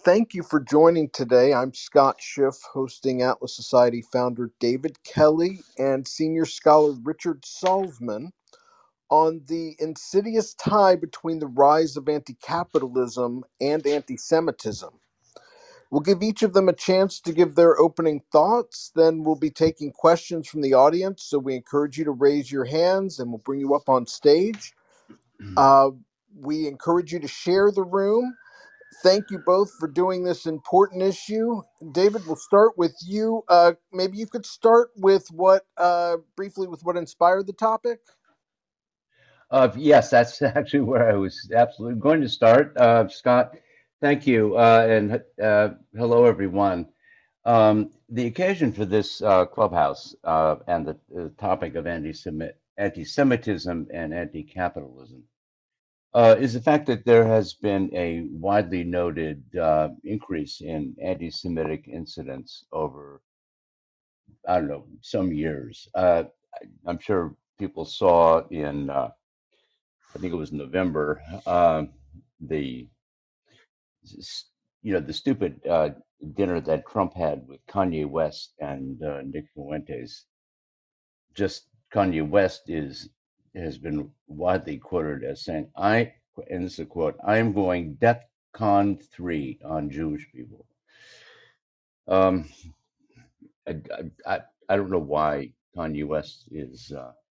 Thank you for joining today. I'm Scott Schiff, hosting Atlas Society founder David Kelly and senior scholar Richard Salzman on the insidious tie between the rise of anti capitalism and anti Semitism. We'll give each of them a chance to give their opening thoughts. Then we'll be taking questions from the audience. So we encourage you to raise your hands and we'll bring you up on stage. Uh, we encourage you to share the room. Thank you both for doing this important issue. David, we'll start with you. Maybe you could start with briefly with what inspired the topic. Yes, that's actually where I was absolutely going to start. Scott, thank you, and hello, everyone. The occasion for this clubhouse and the topic of anti-Semitism and anti-capitalism is the fact that there has been a widely noted increase in anti-Semitic incidents over, I don't know, some years. I'm sure people saw in I think it was November, the the stupid dinner that Trump had with Kanye West and Nick Fuentes. Just Kanye West is has been widely quoted as saying, "I," and this is a quote, "I am going DEFCON 3 on Jewish people." Um, I don't know why Kanye West is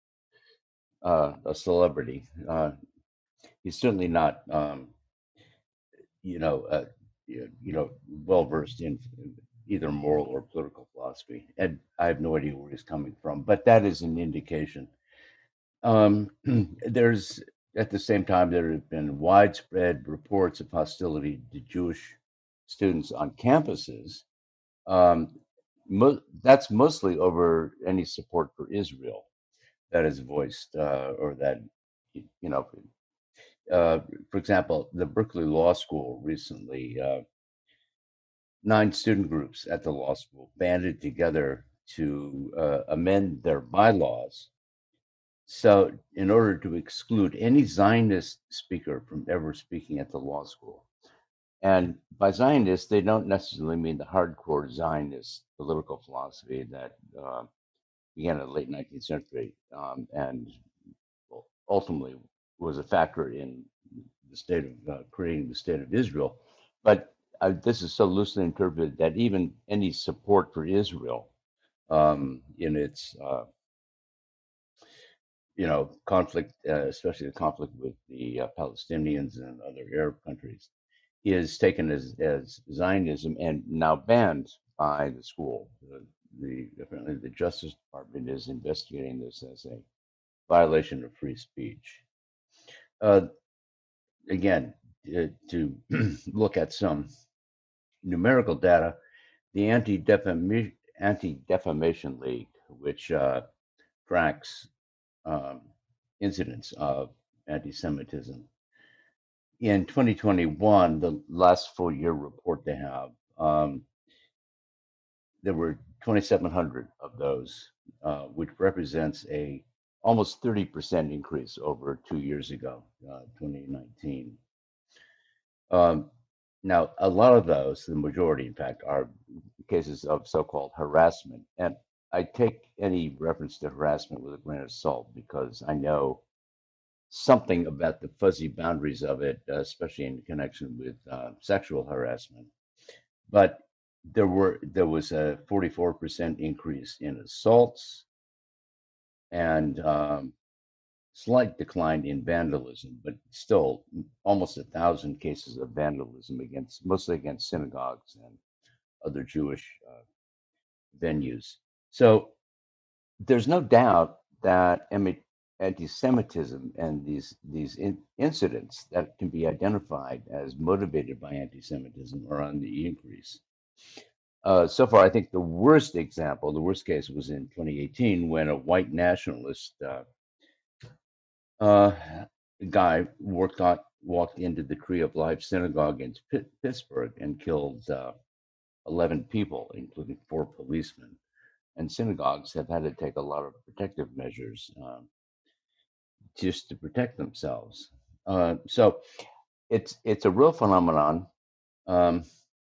a celebrity. He's certainly not. You know, well versed in either moral or political philosophy, and I have no idea where he's coming from. But that is an indication. Um, there's at the same time there have been widespread reports of hostility to Jewish students on campuses. Um, that's mostly over any support for Israel that is voiced or that you know. For example, the Berkeley Law School recently 9 student groups at the law school banded together to amend their bylaws. So, in order to exclude any Zionist speaker from ever speaking at the law school. And by Zionist, they don't necessarily mean the hardcore Zionist political philosophy that began in the late 19th century and ultimately was a factor in the state of creating the state of Israel. But this is so loosely interpreted that even any support for Israel in its conflict, especially the conflict with the Palestinians and other Arab countries, is taken as Zionism and now banned by the school. Apparently the Justice Department is investigating this as a violation of free speech. Uh, Again, to look at some numerical data, the Anti-Defamation League, which tracks um, incidents of anti-Semitism, in 2021, the last full year report they have, there were 2,700 of those, which represents a almost 30% increase over 2 years ago, 2019. Um, Now, a lot of those, the majority, in fact, are cases of so-called harassment. And I take any reference to harassment with a grain of salt because I know something about the fuzzy boundaries of it, especially in connection with sexual harassment. But there was a 44% increase in assaults and slight decline in vandalism, but still almost 1,000 cases of vandalism against mostly against synagogues and other Jewish venues. So there's no doubt that anti-Semitism and these incidents that can be identified as motivated by anti-Semitism are on the increase. So far, I think the worst example, the worst case, was in 2018 when a white nationalist uh, guy walked into the Tree of Life synagogue in Pittsburgh and killed 11 people, including 4 policemen. And synagogues have had to take a lot of protective measures just to protect themselves. So it's a real phenomenon. Um,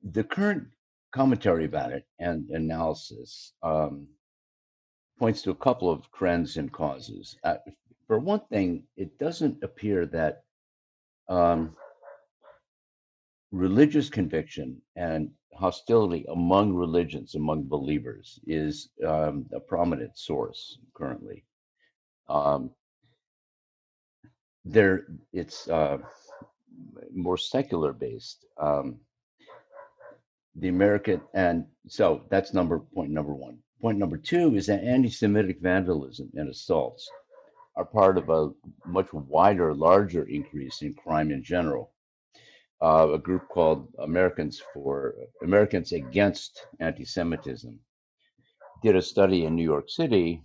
The current commentary about it and analysis points to a couple of trends and causes. For one thing, it doesn't appear that um, religious conviction and hostility among religions, among believers, is a prominent source currently. Um, it's more secular based. The American, and so that's point number one. Point number two is that anti-Semitic vandalism and assaults are part of a much wider, larger increase in crime in general. A group called Americans Against Anti-Semitism did a study in New York City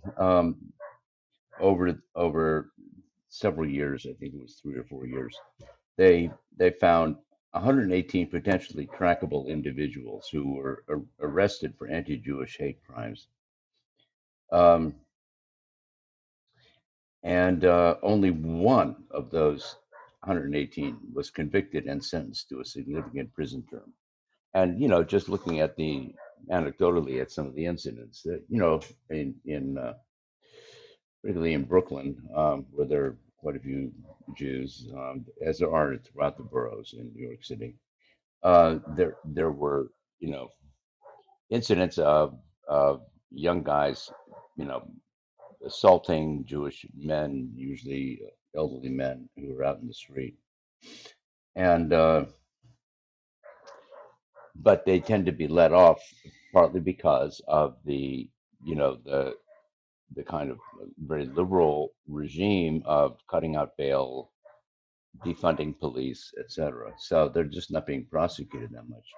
over several years. I think it was 3 or 4 years. They found 118 potentially trackable individuals who were arrested for anti-Jewish hate crimes, um, and only one of those 118 was convicted and sentenced to a significant prison term. And just looking at the anecdotally at some of the incidents that in particularly in Brooklyn, where there are quite a few Jews, as there are throughout the boroughs in New York City. There were incidents of young guys, you know, assaulting Jewish men, usually elderly men who were out in the street, and but they tend to be let off partly because of the kind of very liberal regime of cutting out bail, defunding police, etc. So they're just not being prosecuted that much.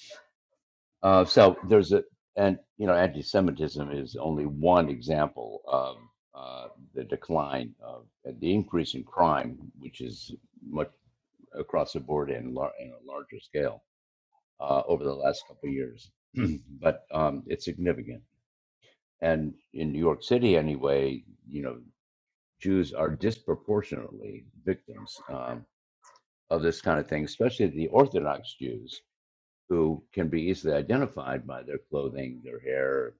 So there's and anti-Semitism is only one example of the decline of the increase in crime, which is much across the board in a larger scale over the last couple of years. But it's significant. And in New York City, anyway, Jews are disproportionately victims of this kind of thing, especially the Orthodox Jews, who can be easily identified by their clothing, their hair,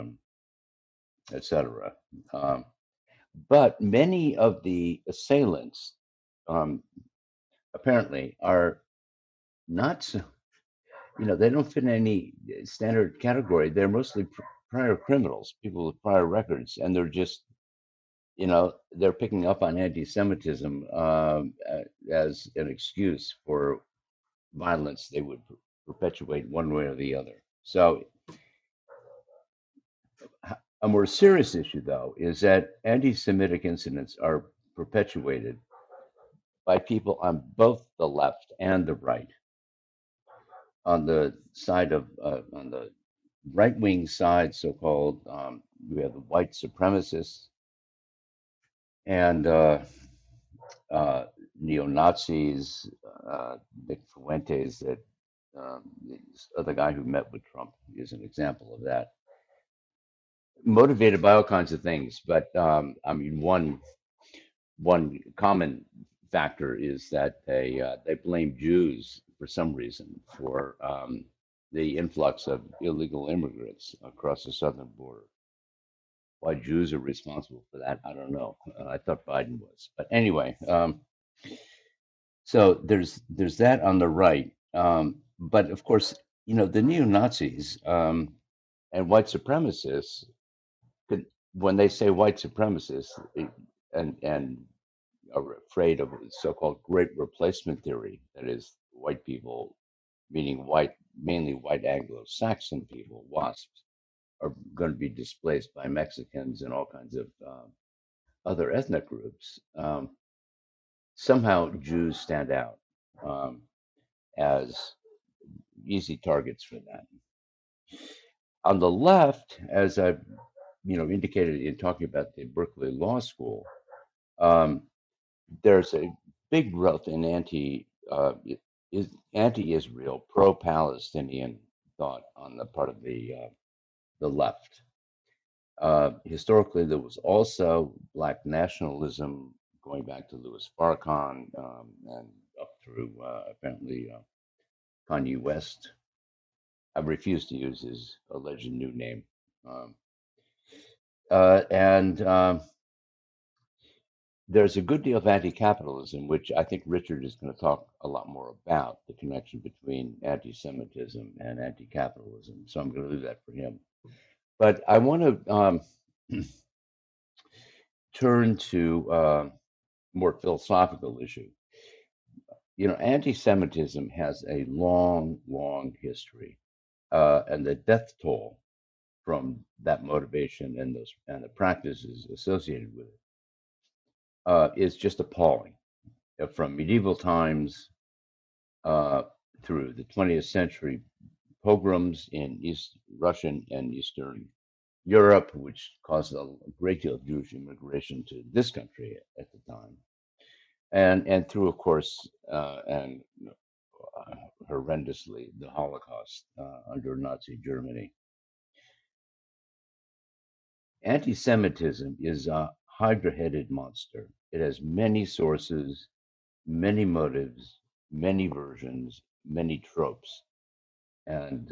etc. Um, but many of the assailants um, apparently are not so, they don't fit in any standard category. They're mostly prior criminals, people with prior records, and they're just, they're picking up on anti-Semitism as an excuse for violence they would perpetuate one way or the other. So a more serious issue, though, is that anti-Semitic incidents are perpetuated by people on both the left and the right. On the side on the right-wing side, so-called, we have the white supremacists and neo-Nazis, Nick Fuentes, that this other guy who met with Trump is an example of that. Motivated by all kinds of things, but I mean, one common factor is that they blame Jews for some reason for the influx of illegal immigrants across the southern border. Why Jews are responsible for that, I don't know. I thought Biden was, but anyway. So there's that on the right, but of course, the neo Nazis and white supremacists could, when they say white supremacists and are afraid of so-called great replacement theory, that is, white people, meaning mainly white Anglo-Saxon people, WASPs, are going to be displaced by Mexicans and all kinds of other ethnic groups. Somehow Jews stand out as easy targets for that. On the left, as I've indicated in talking about the Berkeley Law School, there's a growth in anti-Israel, pro-Palestinian thought on the part of the left. Historically, there was also black nationalism going back to Louis Farrakhan and up through apparently Kanye West. I refuse to use his alleged new name. Um, and There's a good deal of anti-capitalism, which I think Richard is going to talk a lot more about, the connection between anti-Semitism and anti-capitalism. So I'm going to leave that for him. But I want to turn to more philosophical issue. You know, anti-Semitism has a long, long history, and the death toll from that motivation and the practices associated with it is just appalling. From medieval times uh, through the 20th century, pogroms in East Russian and Eastern Europe, which caused a great deal of Jewish immigration to this country at the time, and through, of course, and horrendously, the Holocaust under Nazi Germany. Anti-Semitism is a hydra-headed monster. It has many sources, many motives, many versions, many tropes, and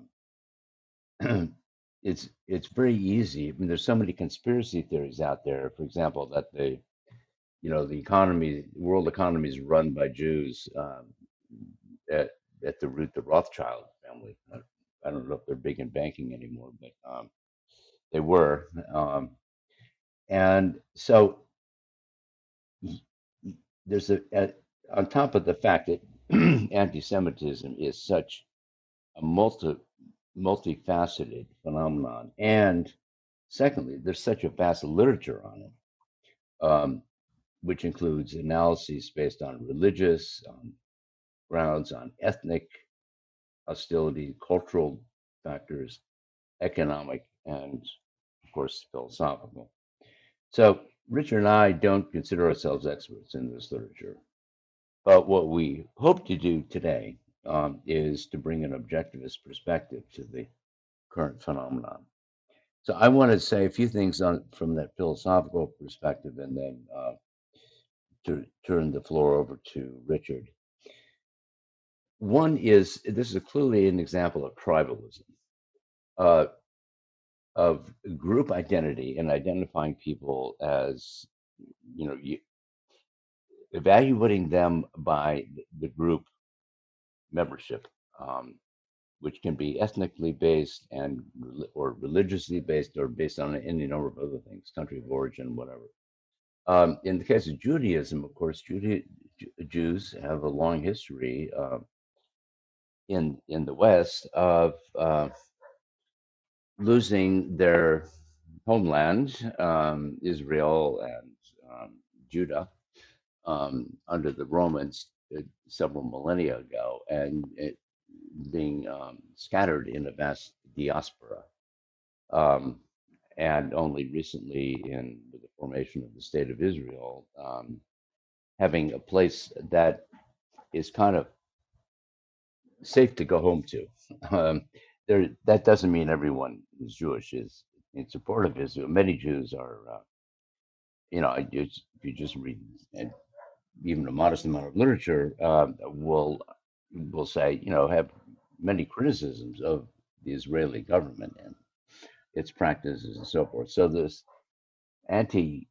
it's very easy. I mean, there's so many conspiracy theories out there. For example, that the world economy is run by Jews. At at the root, the Rothschild family. I don't know if they're big in banking anymore, but they were. And so there's on top of the fact that anti-Semitism is such a multifaceted phenomenon, and secondly, there's such a vast literature on it, which includes analyses based on religious grounds, on ethnic hostility, cultural factors, economic, and of course philosophical. So Richard and I don't consider ourselves experts in this literature, but what we hope to do today is to bring an objectivist perspective to the current phenomenon. So I want to say a few things from that philosophical perspective, and then to turn the floor over to Richard. One is this is clearly an example of tribalism, uh, of group identity and identifying people as, evaluating them by the group membership, um, which can be ethnically based and or religiously based or based on any number of other things, country of origin, whatever. In the case of Judaism, of course, Jews have a long history in the West of losing their homeland, Israel and Judah, under the Romans several millennia ago, and it being scattered in a vast diaspora. Um, and only recently, with the formation of the State of Israel, having a place that is kind of safe to go home to. Um, that doesn't mean everyone who's Jewish is in support of Israel. Many Jews are, if you just read and even a modest amount of literature, will say, have many criticisms of the Israeli government and its practices and so forth. So this anti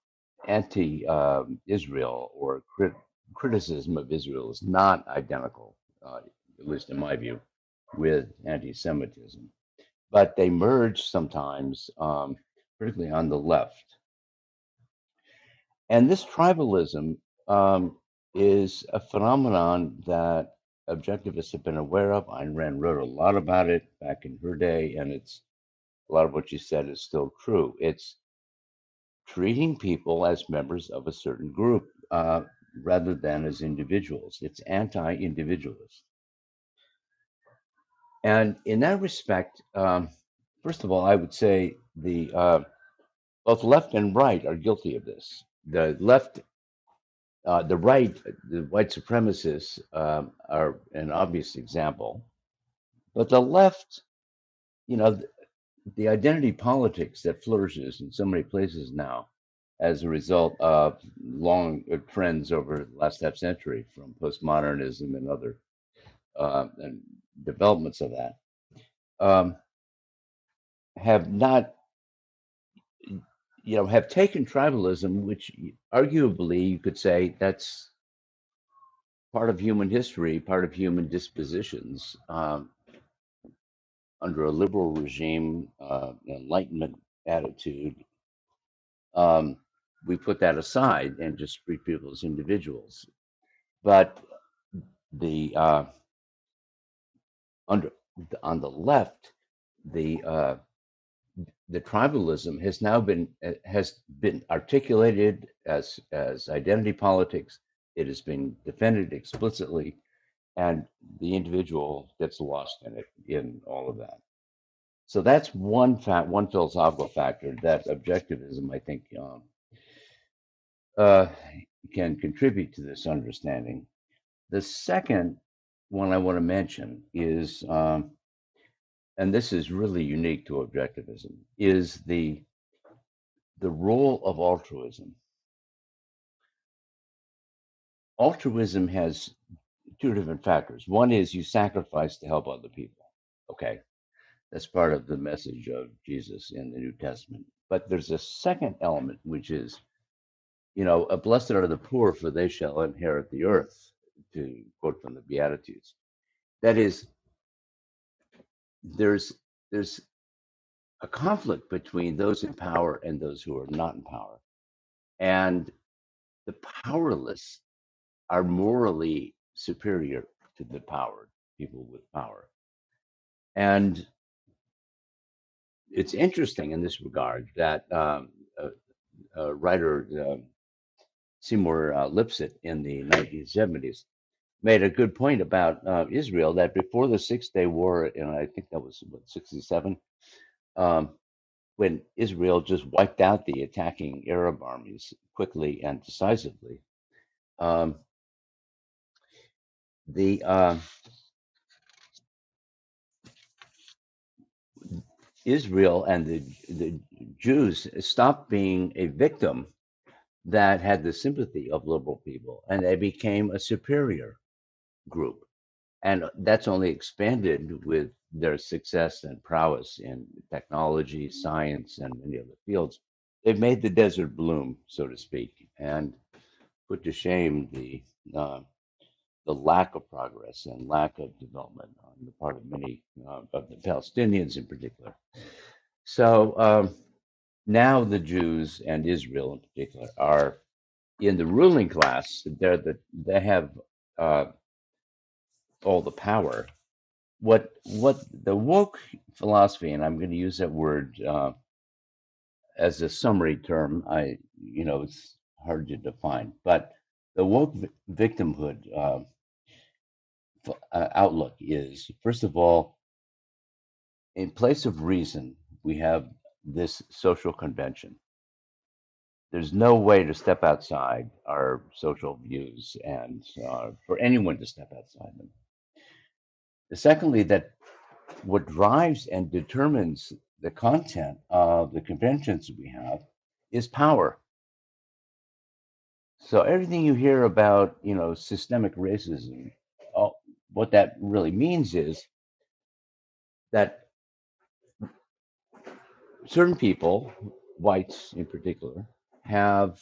Israel or criticism of Israel is not identical, at least in my view, with anti-Semitism, but they merge sometimes, particularly on the left. And this tribalism is a phenomenon that objectivists have been aware of. Ayn Rand wrote a lot about it back in her day, and it's a lot of what she said is still true. It's treating people as members of a certain group rather than as individuals. It's anti-individualist. And in that respect, first of all, I would say both left and right are guilty of this. The left, the right, the white supremacists are an obvious example, but the left, you know, the identity politics that flourishes in so many places now as a result of long trends over the last half century from postmodernism and other and developments of that. um, have not, have taken tribalism, which arguably you could say that's part of human history, part of human dispositions. Under a liberal regime, Enlightenment attitude, um, we put that aside and just treat people as individuals. But the under on the left, the the tribalism has been articulated as identity politics. It has been defended explicitly, and the individual gets lost in it in all of that. So that's one philosophical factor that objectivism, I think, uh, can contribute to this understanding. The second one I want to mention is, and this is really unique to objectivism, is the role of altruism. Altruism has two different factors. One is you sacrifice to help other people. Okay, that's part of the message of Jesus in the New Testament. But there's a second element, which is, blessed are the poor, for they shall inherit the earth, to quote from the Beatitudes. That is, there's there's a conflict between those in power and those who are not in power. And the powerless are morally superior to the powered, people with power. And it's interesting in this regard that writer Seymour Lipset in the 1970s made a good point about Israel, that before the Six-Day War, and I think that was what, 67, um, when Israel just wiped out the attacking Arab armies quickly and decisively, um, the Israel and the Jews stopped being a victim that had the sympathy of liberal people, and they became a superior group. And that's only expanded with their success and prowess in technology, science, and many other fields. They've made the desert bloom, so to speak, and put to shame the lack of progress and lack of development on the part of many of the Palestinians in particular. So now the Jews and Israel in particular are in the ruling class. They have uh, all the power. What the woke philosophy, and I'm going to use that word as a summary term. It's hard to define, but the woke victimhood outlook is, first of all, in place of reason, we have this social convention. There's no way to step outside our social views and for anyone to step outside them. Secondly, that what drives and determines the content of the conventions we have is power. So everything you hear about, systemic racism, what that really means is that certain people, whites in particular, have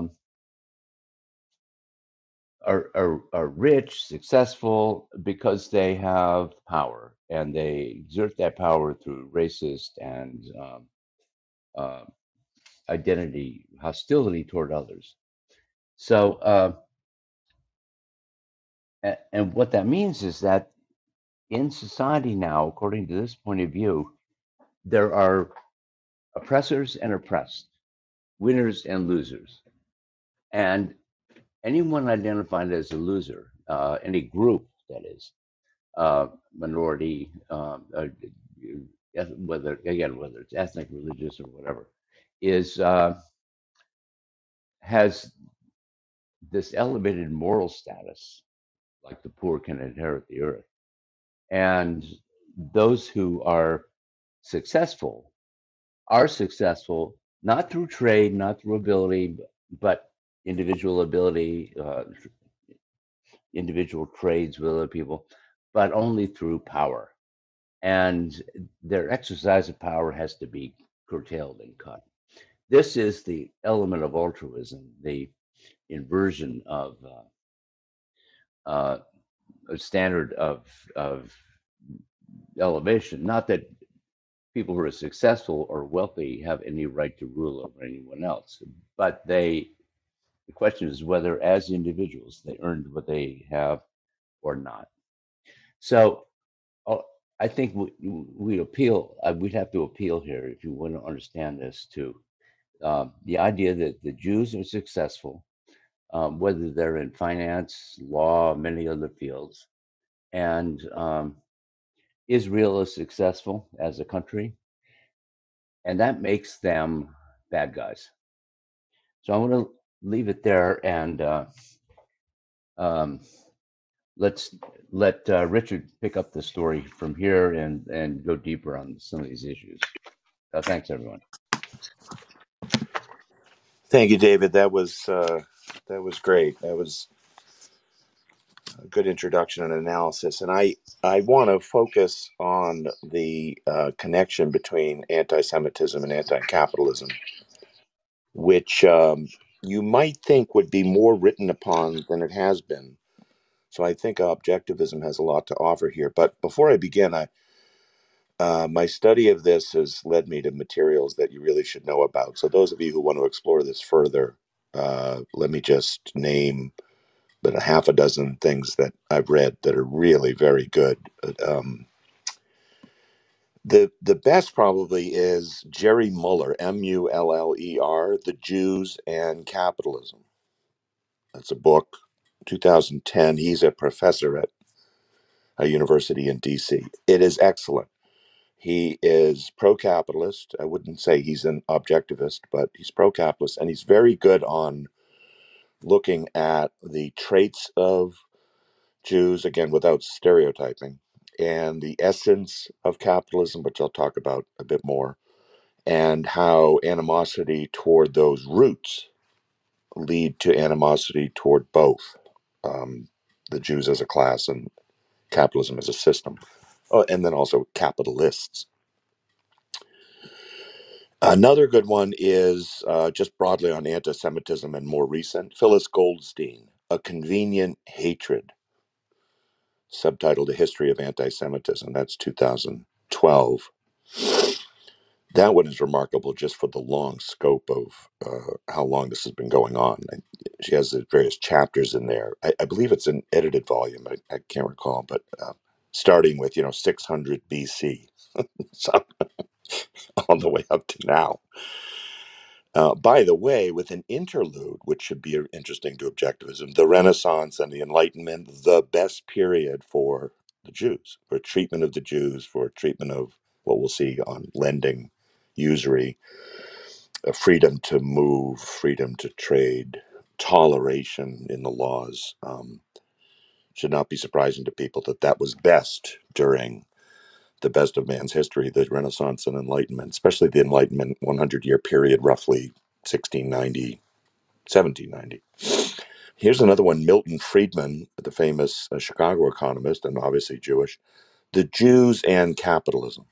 are rich, successful because they have power, and they exert that power through racist and uh, identity hostility toward others. So, and what that means is that in society now, according to this point of view, there are oppressors and oppressed, winners and losers, and anyone identified as a loser, any group that is minority, whether it's ethnic, religious, or whatever, is has this elevated moral status, like the poor can inherit the earth, and those who are successful not through trade, not through ability, but individual ability, individual trades with other people, but only through power. and their exercise of power has to be curtailed and cut. This is the element of altruism, the inversion of a standard of elevation. Not that people who are successful or wealthy have any right to rule over anyone else, but the question is whether, as individuals, they earned what they have or not. So uh, I think we appeal. We'd have to appeal here if you want to understand this to the idea that the Jews are successful, whether they're in finance, law, many other fields, and Israel is successful as a country, and that makes them bad guys. So I'm going to leave it there, and um, let's let Richard pick up the story from here and go deeper on some of these issues. Thanks, everyone. Thank you, David. That was great. That was a good introduction and analysis. And I want to focus on the connection between anti-Semitism and anti-capitalism, which you might think would be more written upon than it has been. So I think objectivism has a lot to offer here. But before I begin, my study of this has led me to materials that you really should know about. So those of you who want to explore this further, let me just name but a half a dozen things that I've read that are really very good. The best probably is Jerry Muller, Muller, The Jews and Capitalism. That's a book, 2010. He's a professor at a university in D.C. It is excellent. He is pro-capitalist. I wouldn't say he's an objectivist, but he's pro-capitalist, and he's very good on looking at the traits of Jews, again, without stereotyping, and the essence of capitalism, which I'll talk about a bit more, and how animosity toward those roots lead to animosity toward both the Jews as a class and capitalism as a system. Oh, and then also capitalists. Another good one is just broadly on anti-Semitism and more recent, Phyllis Goldstein, A Convenient Hatred, subtitled A History of Anti-Semitism. That's 2012. That one is remarkable just for the long scope of how long this has been going on. She has the various chapters in there. I believe it's an edited volume. I can't recall, but starting with 600 BC, so all the way up to now. By the way, with an interlude, which should be interesting to objectivism, the Renaissance and the Enlightenment, the best period for the Jews, for treatment of the Jews, for treatment of what we'll see on lending, usury, freedom to move, freedom to trade, toleration in the laws. Should not be surprising to people that that was best during the best of man's history, the Renaissance and Enlightenment, especially the Enlightenment 100-year period, roughly 1690, 1790. Here's another one, Milton Friedman, the famous Chicago economist and obviously Jewish, The Jews and Capitalism.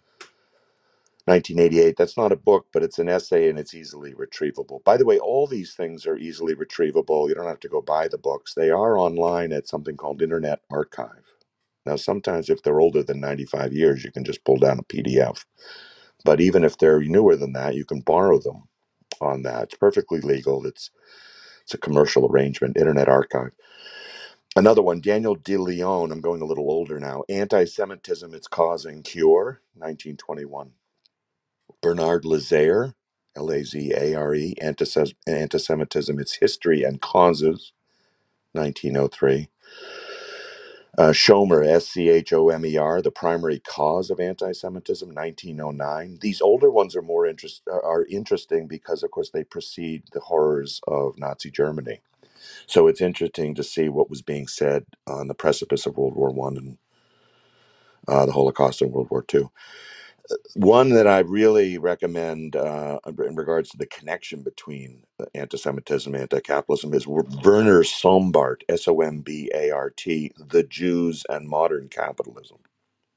1988. That's not a book, but it's an essay and it's easily retrievable. By the way, all these things are easily retrievable. You don't have to go buy the books. They are online at something called Internet Archive. Now, sometimes if they're older than 95 years, you can just pull down a PDF. But even if they're newer than that, you can borrow them on that. It's perfectly legal. It's a commercial arrangement, Internet Archive. Another one, Daniel DeLeon, I'm going a little older now, Anti-Semitism, Its Cause and Cure, 1921. Bernard Lazare, Lazare, Anti-Semitism, Its History and Causes, 1903. Schomer, Schomer, The Primary Cause of Anti-Semitism, 1909. These older ones are interesting because, of course, they precede the horrors of Nazi Germany. So it's interesting to see what was being said on the precipice of World War I and the Holocaust and World War II. One that I really recommend in regards to the connection between anti-Semitism and anti-capitalism is Werner Sombart, Sombart, The Jews and Modern Capitalism.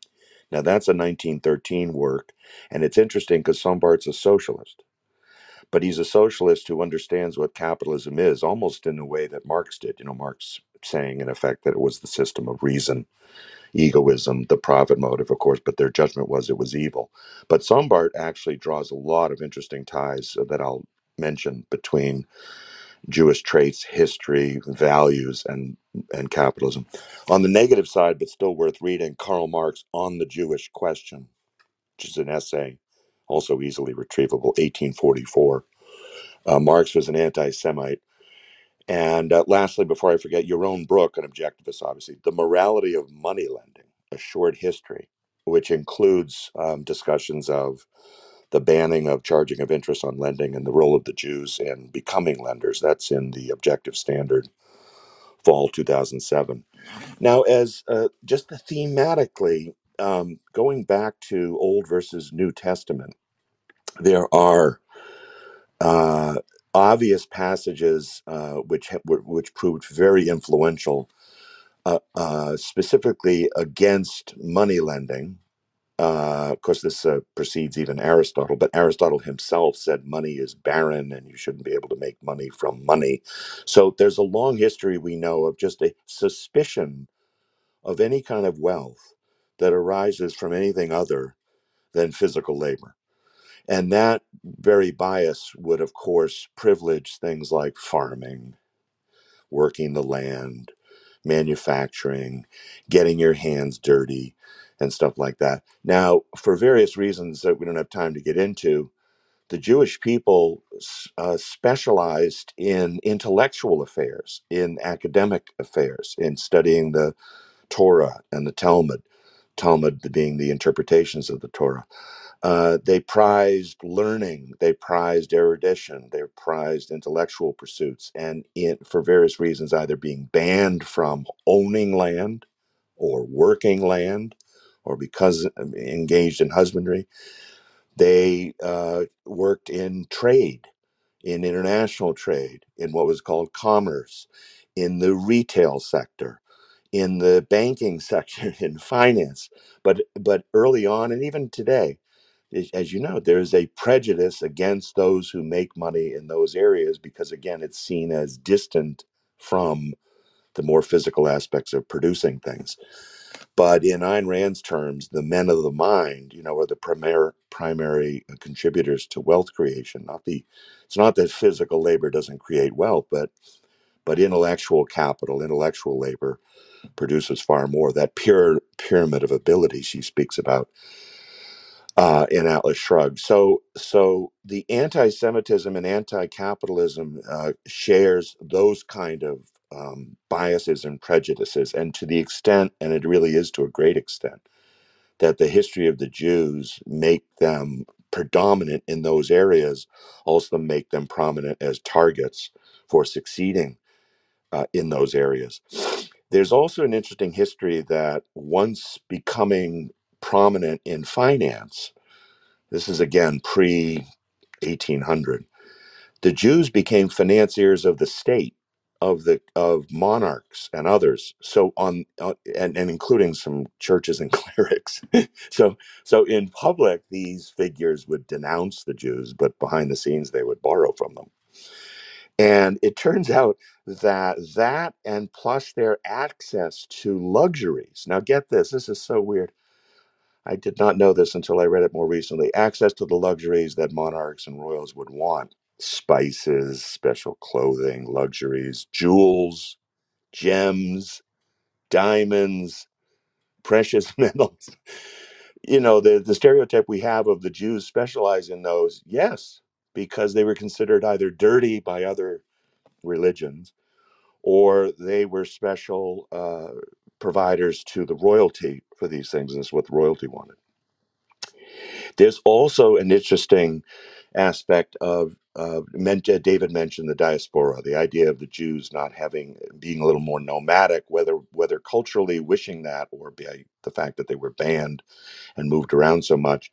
Now, that's a 1913 work, and it's interesting because Sombart's a socialist, but he's a socialist who understands what capitalism is almost in the way that Marx did. Marx saying, in effect, that it was the system of reason, egoism, the profit motive, of course, but their judgment was it was evil. But Sombart actually draws a lot of interesting ties that I'll mention between Jewish traits, history, values, and capitalism. On the negative side, but still worth reading, Karl Marx on the Jewish Question, which is an essay, also easily retrievable, 1844. Marx was an anti-Semite. And lastly, before I forget, Yaron Brook, an objectivist, obviously, The Morality of Money Lending, A Short History, which includes discussions of the banning of charging of interest on lending and the role of the Jews in becoming lenders. That's in the Objective Standard, fall 2007. Now, as just thematically, going back to Old versus New Testament, there are uh, obvious passages which proved very influential, specifically against money lending. Of course, this precedes even Aristotle, but Aristotle himself said money is barren and you shouldn't be able to make money from money. So there's a long history we know of just a suspicion of any kind of wealth that arises from anything other than physical labor. And that very bias would, of course, privilege things like farming, working the land, manufacturing, getting your hands dirty, and stuff like that. Now, for various reasons that we don't have time to get into, the Jewish people specialized in intellectual affairs, in academic affairs, in studying the Torah and the Talmud, Talmud being the interpretations of the Torah. They prized learning, they prized erudition, they prized intellectual pursuits, and for various reasons, either being banned from owning land or working land, or because engaged in husbandry, they worked in trade, in international trade, in what was called commerce, in the retail sector, in the banking sector, in finance. But early on, and even today, as you know, there is a prejudice against those who make money in those areas because, again, it's seen as distant from the more physical aspects of producing things. But in Ayn Rand's terms, the men of the mind, are the primary contributors to wealth creation. It's not that physical labor doesn't create wealth, but intellectual capital, intellectual labor produces far more. That pure pyramid of ability she speaks about in Atlas Shrugged. So the anti-Semitism and anti-capitalism shares those kind of biases and prejudices, and to the extent, and it really is to a great extent, that the history of the Jews make them predominant in those areas, also make them prominent as targets for succeeding in those areas. There's also an interesting history that once becoming prominent in finance, this is again pre 1800, the Jews became financiers of the state, of monarchs and others. So and including some churches and clerics. So in public, these figures would denounce the Jews, but behind the scenes, they would borrow from them. And it turns out that and plus their access to luxuries. Now, get this. This is so weird. I did not know this until I read it more recently. Access to the luxuries that monarchs and royals would want: spices, special clothing, luxuries, jewels, gems, diamonds, precious metals. The stereotype we have of the Jews specialize in those, yes, because they were considered either dirty by other religions or they were special providers to the royalty for these things, and it's what the royalty wanted. There's also an interesting aspect of David mentioned the diaspora, the idea of the Jews not being a little more nomadic, whether culturally wishing that or by the fact that they were banned and moved around so much.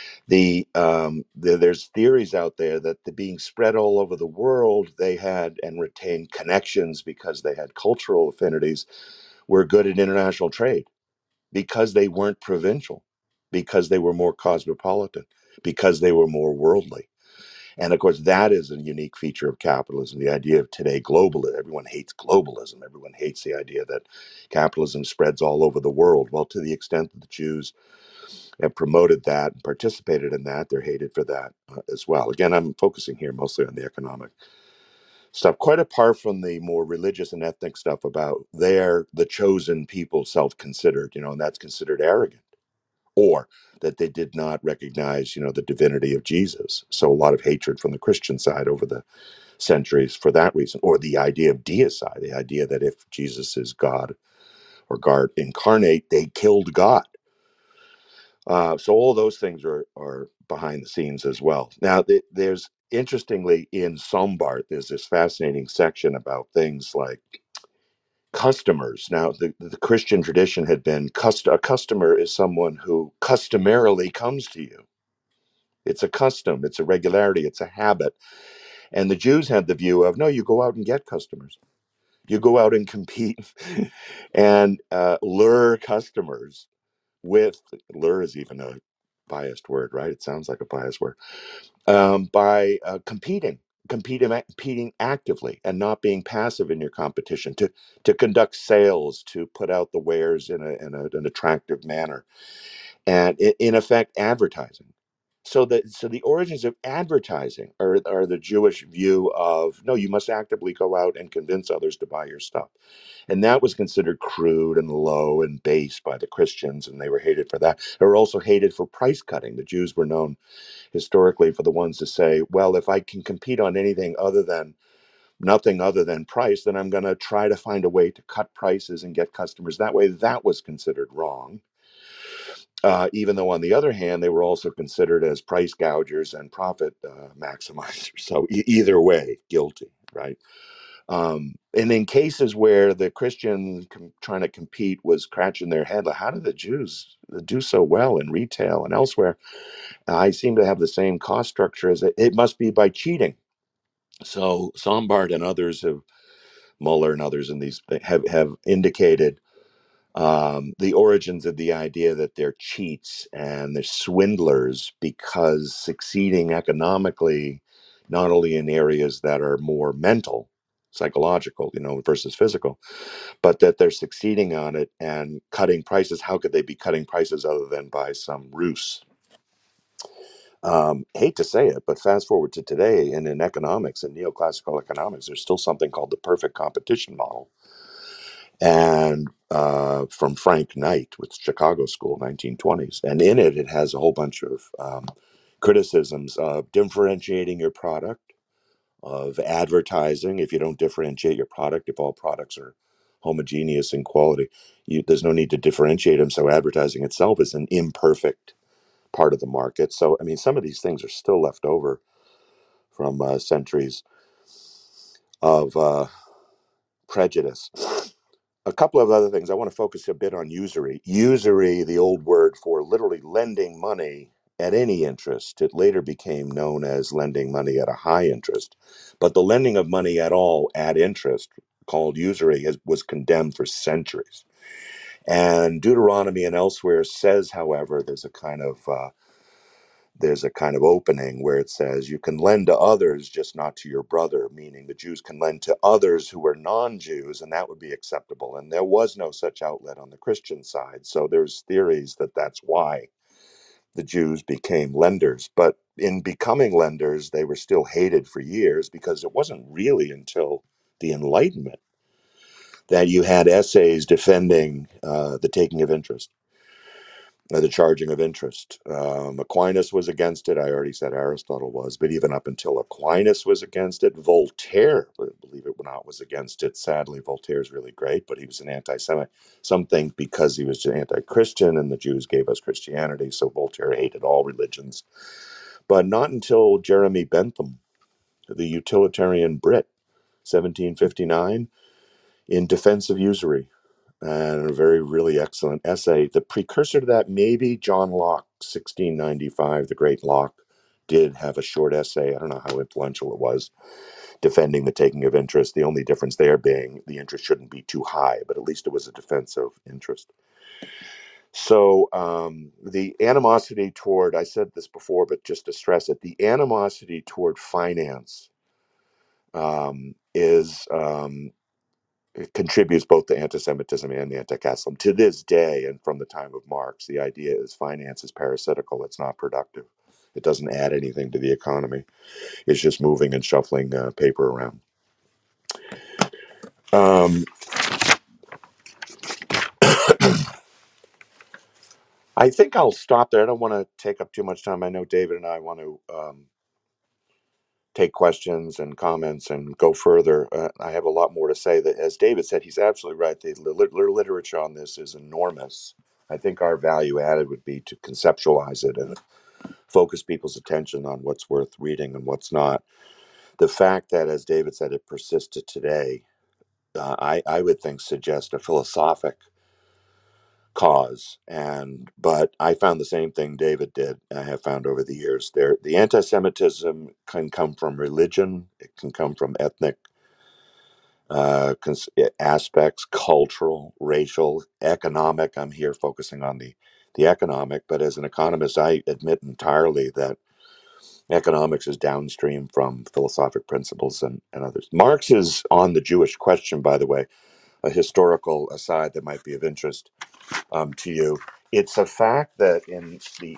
There's theories out there that being spread all over the world, they had and retained connections because they had cultural affinities, were good at international trade because they weren't provincial. because they were more cosmopolitan, because they were more worldly. And of course, that is a unique feature of capitalism. The idea of today, globalism, everyone hates globalism. Everyone hates the idea that capitalism spreads all over the world. Well, to the extent that the Jews have promoted that and participated in that, they're hated for that as well. Again, I'm focusing here mostly on the economic stuff, quite apart from the more religious and ethnic stuff about they're the chosen people, self-considered, and that's considered arrogant, or that they did not recognize, the divinity of Jesus. So a lot of hatred from the Christian side over the centuries for that reason, or the idea of deicide, the idea that if Jesus is God or God incarnate, they killed God. So all those things are behind the scenes as well. Now, there's interestingly in Sombart, there's this fascinating section about things like customers. Now, the Christian tradition had been a customer is someone who customarily comes to you. It's a custom, it's a regularity, it's a habit. And the Jews had the view of, no, you go out and get customers. You go out and compete and lure customers with, lure is even a biased word, right? It sounds like a biased word. By competing actively and not being passive in your competition, to conduct sales, to put out the wares in an attractive manner, and in effect, advertising. So the origins of advertising are the Jewish view of, no, you must actively go out and convince others to buy your stuff. And that was considered crude and low and base by the Christians, and they were hated for that. They were also hated for price cutting. The Jews were known historically for the ones to say, well, if I can compete on nothing other than price, then I'm going to try to find a way to cut prices and get customers that way. That was considered wrong. Even though, on the other hand, they were also considered as price gougers and profit maximizers. So either way, guilty, right? And in cases where the Christian trying to compete was scratching their head, like, how did the Jews do so well in retail and elsewhere? I seem to have the same cost structure as it must be by cheating. So Sombart and others Muller and others in these have indicated the origins of the idea that they're cheats and they're swindlers because succeeding economically, not only in areas that are more mental, psychological, versus physical, but that they're succeeding on it and cutting prices. How could they be cutting prices other than by some ruse? Hate to say it, but fast forward to today, and in economics and neoclassical economics, there's still something called the perfect competition model. And from Frank Knight with Chicago School, 1920s. And in it, it has a whole bunch of criticisms of differentiating your product, of advertising. If you don't differentiate your product, if all products are homogeneous in quality, there's no need to differentiate them. So advertising itself is an imperfect part of the market. So, I mean, some of these things are still left over from centuries of prejudice. A couple of other things. I want to focus a bit on usury. Usury, the old word for literally lending money at any interest. It later became known as lending money at a high interest. But the lending of money at all at interest, called usury, was condemned for centuries. And Deuteronomy and elsewhere says, however, there's a kind of opening where it says you can lend to others, just not to your brother, meaning the Jews can lend to others who are non-Jews, and that would be acceptable. And there was no such outlet on the Christian side. So there's theories that that's why the Jews became lenders. But in becoming lenders, they were still hated for years, because it wasn't really until the Enlightenment that you had essays defending the taking of interest, the charging of interest. Aquinas was against it. I already said Aristotle was, but even up until Aquinas was against it, Voltaire, believe it or not, was against it. Sadly, Voltaire's really great, but he was an anti-Semite. Some think because he was an anti-Christian and the Jews gave us Christianity, so Voltaire hated all religions. But not until Jeremy Bentham, the utilitarian Brit, 1759, in defense of usury, and a very, really excellent essay. The precursor to that, maybe John Locke, 1695, the great Locke, did have a short essay. I don't know how influential it was, defending the taking of interest. The only difference there being the interest shouldn't be too high, but at least it was a defense of interest. So the animosity toward, I said this before, but just to stress it, the animosity toward finance is it contributes both to anti-Semitism and anti-Catholicism to this day. And from the time of Marx, the idea is finance is parasitical. It's not productive. It doesn't add anything to the economy. It's just moving and shuffling paper around. I think I'll stop there. I don't want to take up too much time. I know David and I want to take questions and comments and go further. I have a lot more to say. That, as David said, he's absolutely right. The literature on this is enormous. I think our value added would be to conceptualize it and focus people's attention on what's worth reading and what's not. The fact that, as David said, it persisted today, I would think suggests a philosophic cause. But I found the same thing David did. I have found over the years. The anti-Semitism can come from religion. It can come from ethnic aspects, cultural, racial, economic. I'm here focusing on the economic, but as an economist, I admit entirely that economics is downstream from philosophic principles and others. Marx is on the Jewish question, by the way, a historical aside that might be of interest to you. It's a fact that in the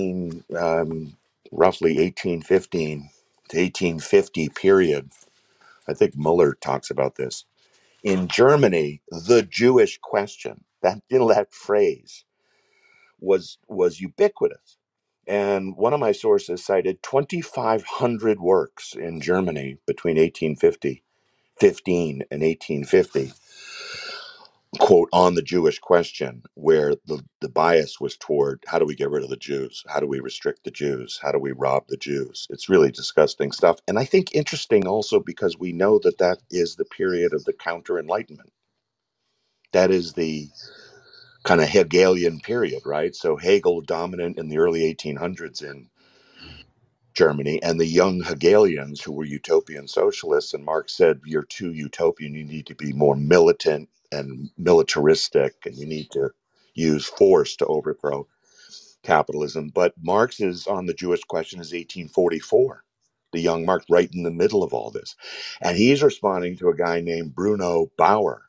roughly 1815 to 1850 period, I think Muller talks about this. In Germany, the Jewish question, that phrase, was ubiquitous. And one of my sources cited 2,500 works in Germany between 1815 and 1850, quote, on the Jewish question, where the bias was toward how do we get rid of the Jews? How do we restrict the Jews? How do we rob the Jews? It's really disgusting stuff. And I think interesting also because we know that is the period of the Counter-Enlightenment. That is the kind of Hegelian period, right? So Hegel dominant in the early 1800s in Germany, and the young Hegelians who were utopian socialists. And Marx said, you're too utopian. You need to be more militant and militaristic, and you need to use force to overthrow capitalism. But Marx is on the Jewish question is 1844. The young Marx, right in the middle of all this. And he's responding to a guy named Bruno Bauer,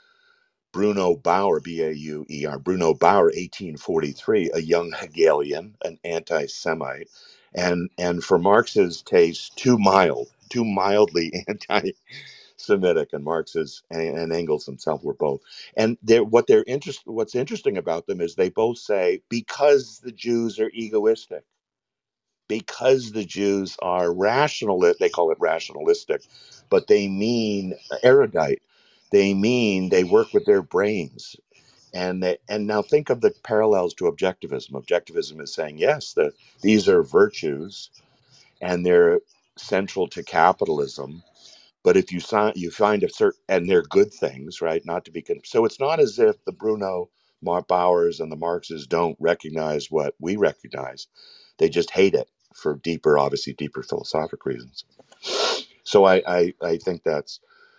B-A-U-E-R, Bruno Bauer, 1843, a young Hegelian, an anti-Semite, and for Marx's taste, too mildly anti-Semitic, and Marx's and Engels himself were both. And what's interesting about them is they both say, because the Jews are egoistic, because the Jews are rationalist, they call it rationalistic, but they mean erudite. They mean they work with their brains. And now think of the parallels to objectivism. Objectivism is saying, yes, these are virtues and they're central to capitalism. But if you find a certain, and they're good things, right? Not to be, so it's not as if the Bruno Bauers and the Marxes don't recognize what we recognize. They just hate it for obviously deeper philosophic reasons. So I think that's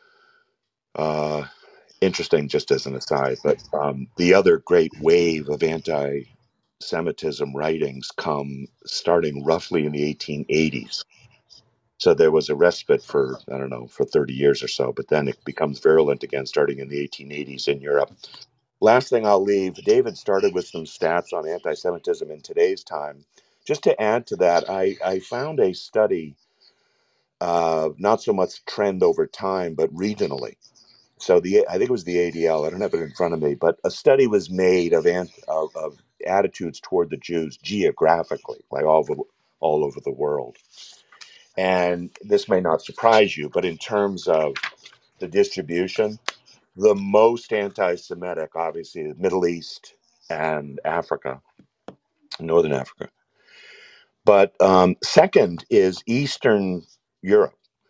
interesting, just as an aside. But the other great wave of anti-Semitism writings come starting roughly in the 1880s. So there was a respite for, I don't know, for 30 years or so, but then it becomes virulent again starting in the 1880s in Europe. Last thing I'll leave, David started with some stats on anti-Semitism in today's time. Just to add to that, I found a study, not so much trend over time, but regionally. So I think it was the ADL. I don't have it in front of me, but a study was made of attitudes toward the Jews geographically, like all over the world. And this may not surprise you, but in terms of the distribution, the most anti-Semitic, obviously, is Middle East and Africa, Northern Africa. But second is Eastern Europe.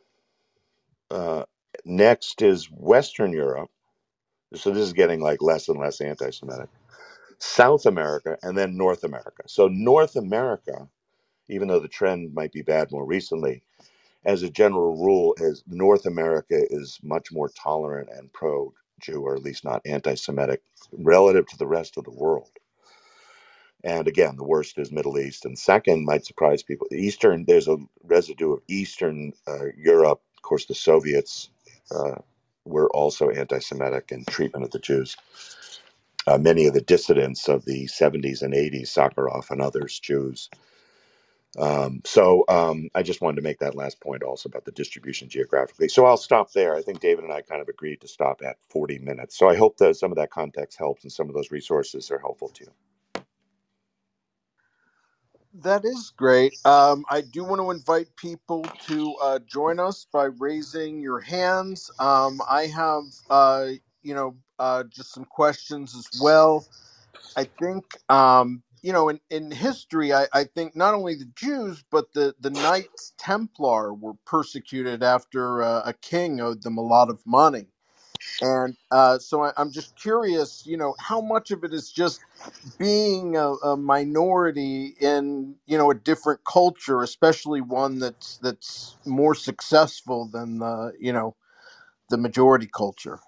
Next is Western Europe. So this is getting like less and less anti-Semitic. South America, and then North America. So North America, even though the trend might be bad more recently, as a general rule, is North America is much more tolerant and pro-Jew, or at least not anti-Semitic, relative to the rest of the world. And again, the worst is Middle East. And second, might surprise people, Eastern, there's a residue of Eastern Europe. Of course, the Soviets were also anti-Semitic in treatment of the Jews. Many of the dissidents of the 70s and 80s, Sakharov and others, Jews. I just wanted to make that last point also about the distribution geographically. So I'll stop there. I think David and I kind of agreed to stop at 40 minutes. So I hope that some of that context helps and some of those resources are helpful to you. That is great. I do want to invite people to join us by raising your hands. I have, just some questions as well. I think, in history, I think not only the Jews, but the Knights Templar were persecuted after a king owed them a lot of money. And so I'm just curious, how much of it is just being a minority in, a different culture, especially one that's more successful than the majority culture.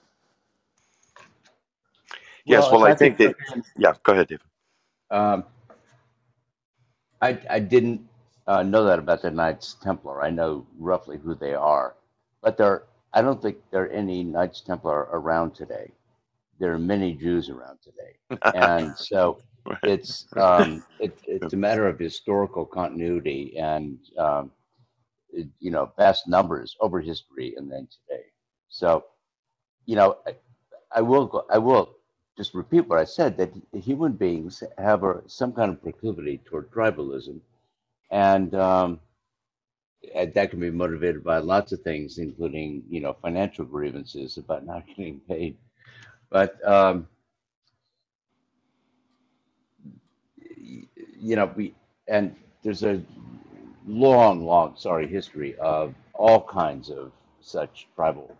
Yes, Well, well, if I I think could, that, yeah, go ahead, David. I didn't know that about the Knights Templar. I know roughly who they are, but I don't think there are any Knights Templar around today. There are many Jews around today, and so it's a matter of historical continuity and vast numbers over history and then today. So I will just repeat what I said, that human beings have some kind of proclivity toward tribalism, and that can be motivated by lots of things, including financial grievances about not getting paid. But there's a long history of all kinds of such tribal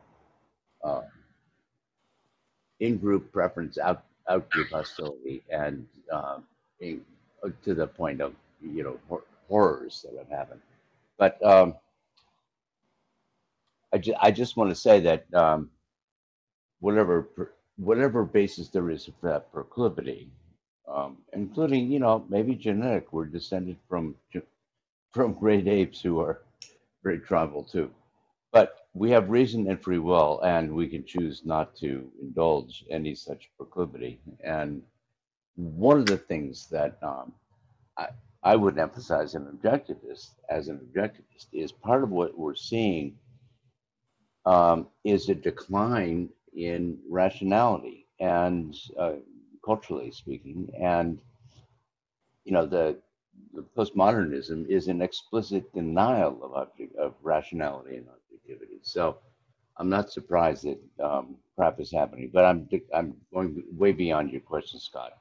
in-group preference, out-group hostility, and to the point of horrors that have happened. But I just want to say that whatever basis there is for that proclivity, including maybe genetic, we're descended from great apes who are very tribal too. But we have reason and free will, and we can choose not to indulge any such proclivity. And one of the things that I would emphasize as an objectivist, is part of what we're seeing is a decline in rationality and culturally speaking, and the postmodernism is an explicit denial of rationality and objectivity. So I'm not surprised that crap is happening, but I'm going way beyond your question, Scott.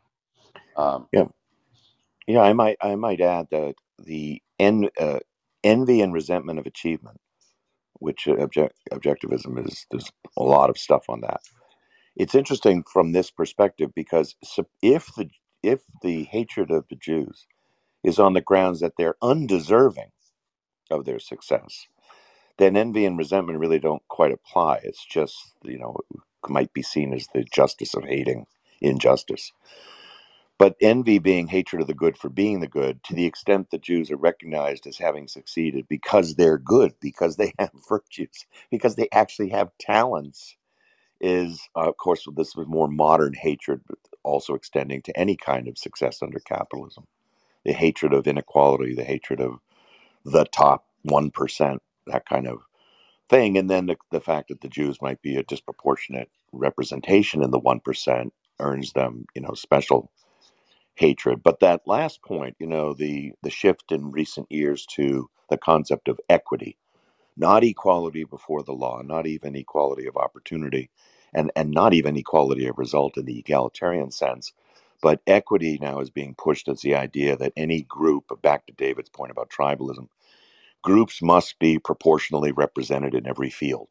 Yeah, I might add that the envy and resentment of achievement, which objectivism is, there's a lot of stuff on that. It's interesting from this perspective because if the hatred of the Jews is on the grounds that they're undeserving of their success, then envy and resentment really don't quite apply. It's just, it might be seen as the justice of hating injustice. But envy being hatred of the good for being the good, to the extent that Jews are recognized as having succeeded because they're good, because they have virtues, because they actually have talents, is, of course, this was more modern hatred, but also extending to any kind of success under capitalism. The hatred of inequality, the hatred of the top 1%, that kind of thing. And then the fact that the Jews might be a disproportionate representation in the 1% earns them, special hatred. But that last point, the shift in recent years to the concept of equity, not equality before the law, not even equality of opportunity, and not even equality of result in the egalitarian sense, but equity now is being pushed as the idea that any group, back to David's point about tribalism, groups must be proportionally represented in every field.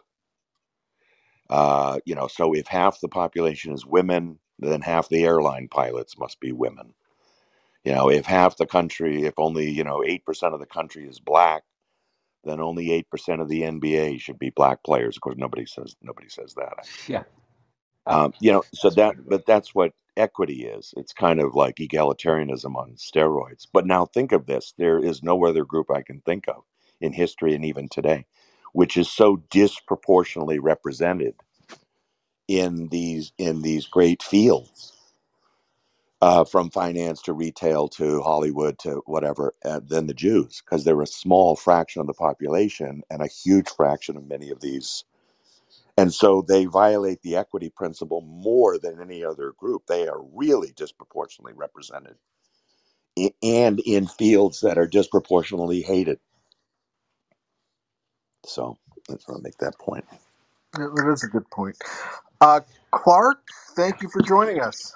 So if half the population is women, then half the airline pilots must be women. If half the country, if only 8% of the country is black, then only 8% of the NBA should be black players. Of course, nobody says that. Yeah. But that's what equity is. It's kind of like egalitarianism on steroids. But now think of this: there is no other group I can think of in history and even today, which is so disproportionately represented in these great fields, from finance to retail to Hollywood to whatever, than the Jews, because they're a small fraction of the population and a huge fraction of many of these. And so they violate the equity principle more than any other group. They are really disproportionately represented and in fields that are disproportionately hated. So I just want to make that point. That is a good point. Clark, thank you for joining us.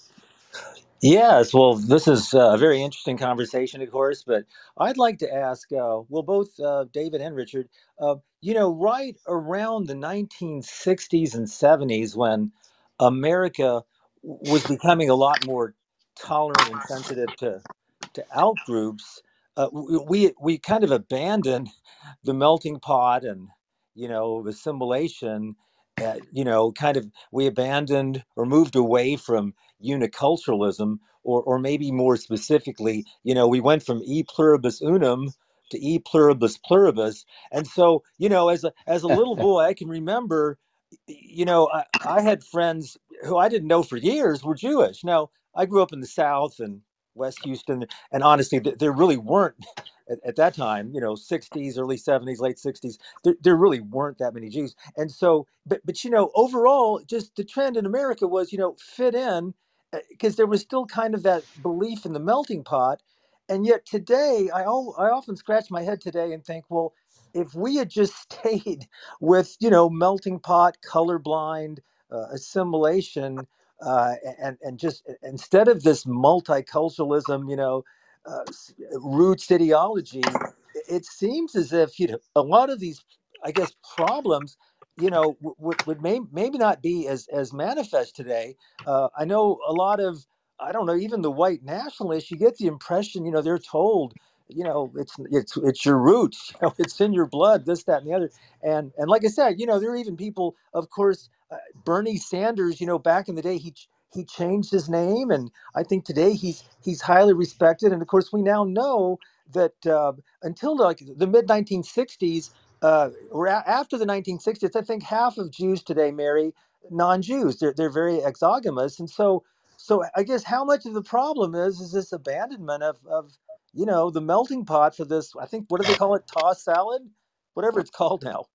Yes, well, this is a very interesting conversation, of course, but I'd like to ask, well, both David and Richard, right around the 1960s and 70s, when America was becoming a lot more tolerant and sensitive to outgroups, we kind of abandoned the melting pot and, assimilation. Kind of we abandoned or moved away from uniculturalism, or maybe more specifically, we went from e pluribus unum to e pluribus pluribus. And so, as a little boy, I can remember, I had friends who I didn't know for years were Jewish. Now, I grew up in the South and West Houston, and honestly, there really weren't at that time, 60s, early 70s, late 60s, there really weren't that many Jews. And so, but overall, just the trend in America was, fit in, because there was still kind of that belief in the melting pot. And yet today, I often scratch my head today and think, well, if we had just stayed with, melting pot, colorblind, assimilation, and just instead of this multiculturalism, roots ideology, it seems as if, a lot of these, I guess, problems, would maybe not be as manifest today. I know a lot of, I don't know, even the white nationalists, you get the impression, they're told, it's your roots, it's in your blood, this, that, and the other. And like I said, there are even people, of course, Bernie Sanders, back in the day, he changed his name, and I think today he's highly respected. And of course, we now know that until like the mid 1960s, or after the 1960s, I think half of Jews today marry non-Jews. They're very exogamous, and so I guess how much of the problem is this abandonment of the melting pot for this? I think, what do they call it? Toss salad, whatever it's called now.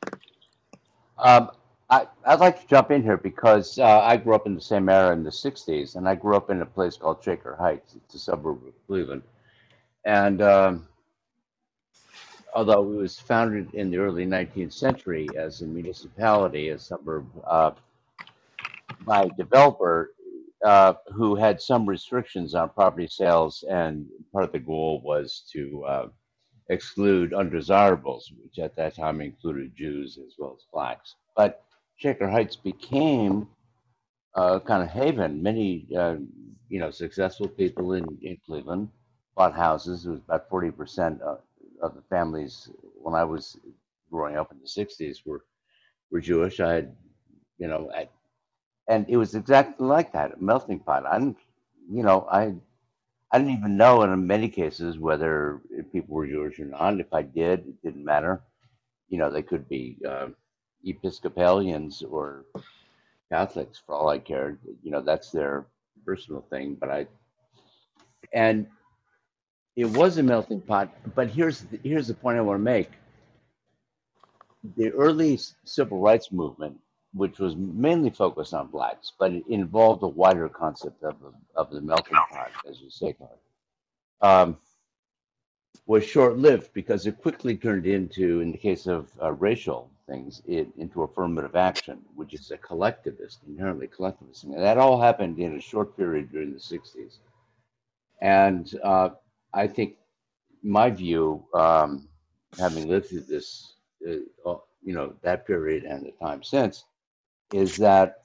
Um, I'd like to jump in here because I grew up in the same era in the 60s, and I grew up in a place called Shaker Heights. It's a suburb of Cleveland. And although it was founded in the early 19th century as a municipality, a suburb, by a developer who had some restrictions on property sales, and part of the goal was to exclude undesirables, which at that time included Jews as well as blacks. But Shaker Heights became kind of haven. Many, successful people in Cleveland bought houses. It was about 40% of the families when I was growing up in the 60s were Jewish. I had, and it was exactly like that, a melting pot. I didn't even know in many cases whether people were Jewish or not. If I did, it didn't matter. They could be Episcopalians or Catholics for all I cared. That's their personal thing. And it was a melting pot. But here's the point I want to make. The early civil rights movement, which was mainly focused on blacks, but it involved a wider concept of the melting pot, as you say, Clark, was short-lived because it quickly turned into, in the case of racial things, into affirmative action, which is a collectivist, inherently collectivist. And that all happened in a short period during the 60s. And I think my view, having lived through this, that period and the time since, is that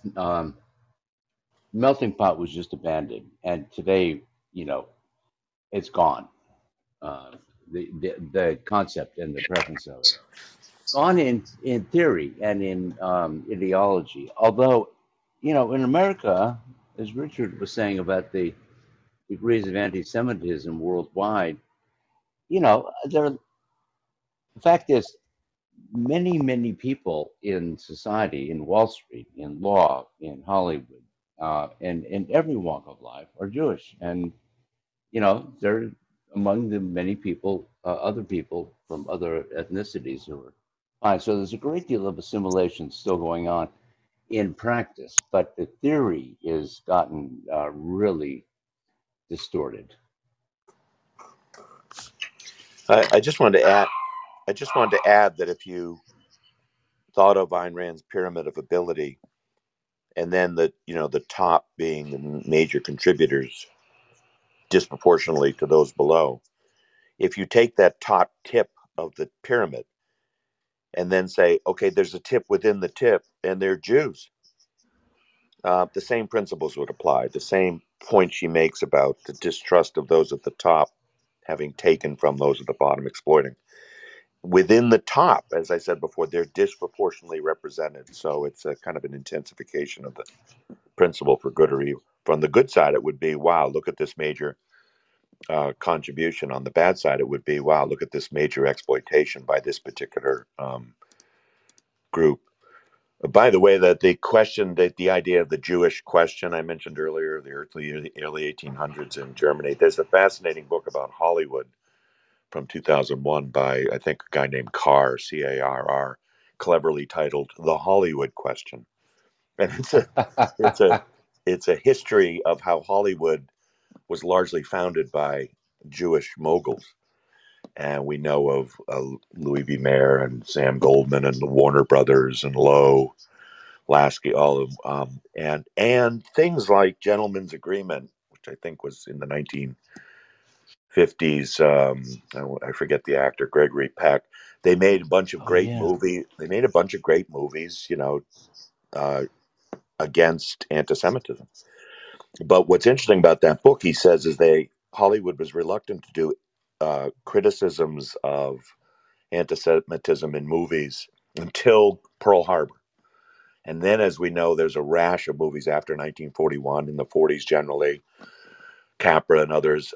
melting pot was just abandoned. And today, it's gone. The concept and the preference of it. Gone in theory and in ideology, although In America, as Richard was saying about the degrees of anti-Semitism worldwide, the fact is, many people in society, in Wall Street, in law, in Hollywood, and in every walk of life are Jewish, and they're among the many people, other people from other ethnicities who are fine. So there's a great deal of assimilation still going on in practice, but the theory is gotten really distorted. I just wanted to add. I just wanted to add that if you thought of Ayn Rand's pyramid of ability, and then the top being the major contributors disproportionately to those below, if you take that top tip of the pyramid and then say, okay, there's a tip within the tip, and they're Jews, the same principles would apply. The same point she makes about the distrust of those at the top having taken from those at the bottom, exploiting. Within the top, as I said before, they're disproportionately represented. So it's a kind of an intensification of the principle for good or evil. From the good side, it would be, wow, look at this major contribution. On the bad side, it would be, wow, look at this major exploitation by this particular group. By the way, that the question, that the idea of the Jewish question I mentioned earlier, the early 1800s in Germany, there's a fascinating book about Hollywood from 2001 by, I think, a guy named Carr, Carr, cleverly titled "The Hollywood Question," and it's a it's a history of how Hollywood was largely founded by Jewish moguls. And we know of Louis B. Mayer and Sam Goldman and the Warner Brothers and Lowe, Lasky, all of and things like Gentleman's Agreement, which I think was in the 1950s. I forget the actor, Gregory Peck. They made a bunch of Oh great yeah. movies. They made a bunch of great movies, against anti-Semitism. But what's interesting about that book, he says, is Hollywood was reluctant to do criticisms of anti-Semitism in movies until Pearl Harbor. And then, as we know, there's a rash of movies after 1941, in the 40s generally, Capra and others,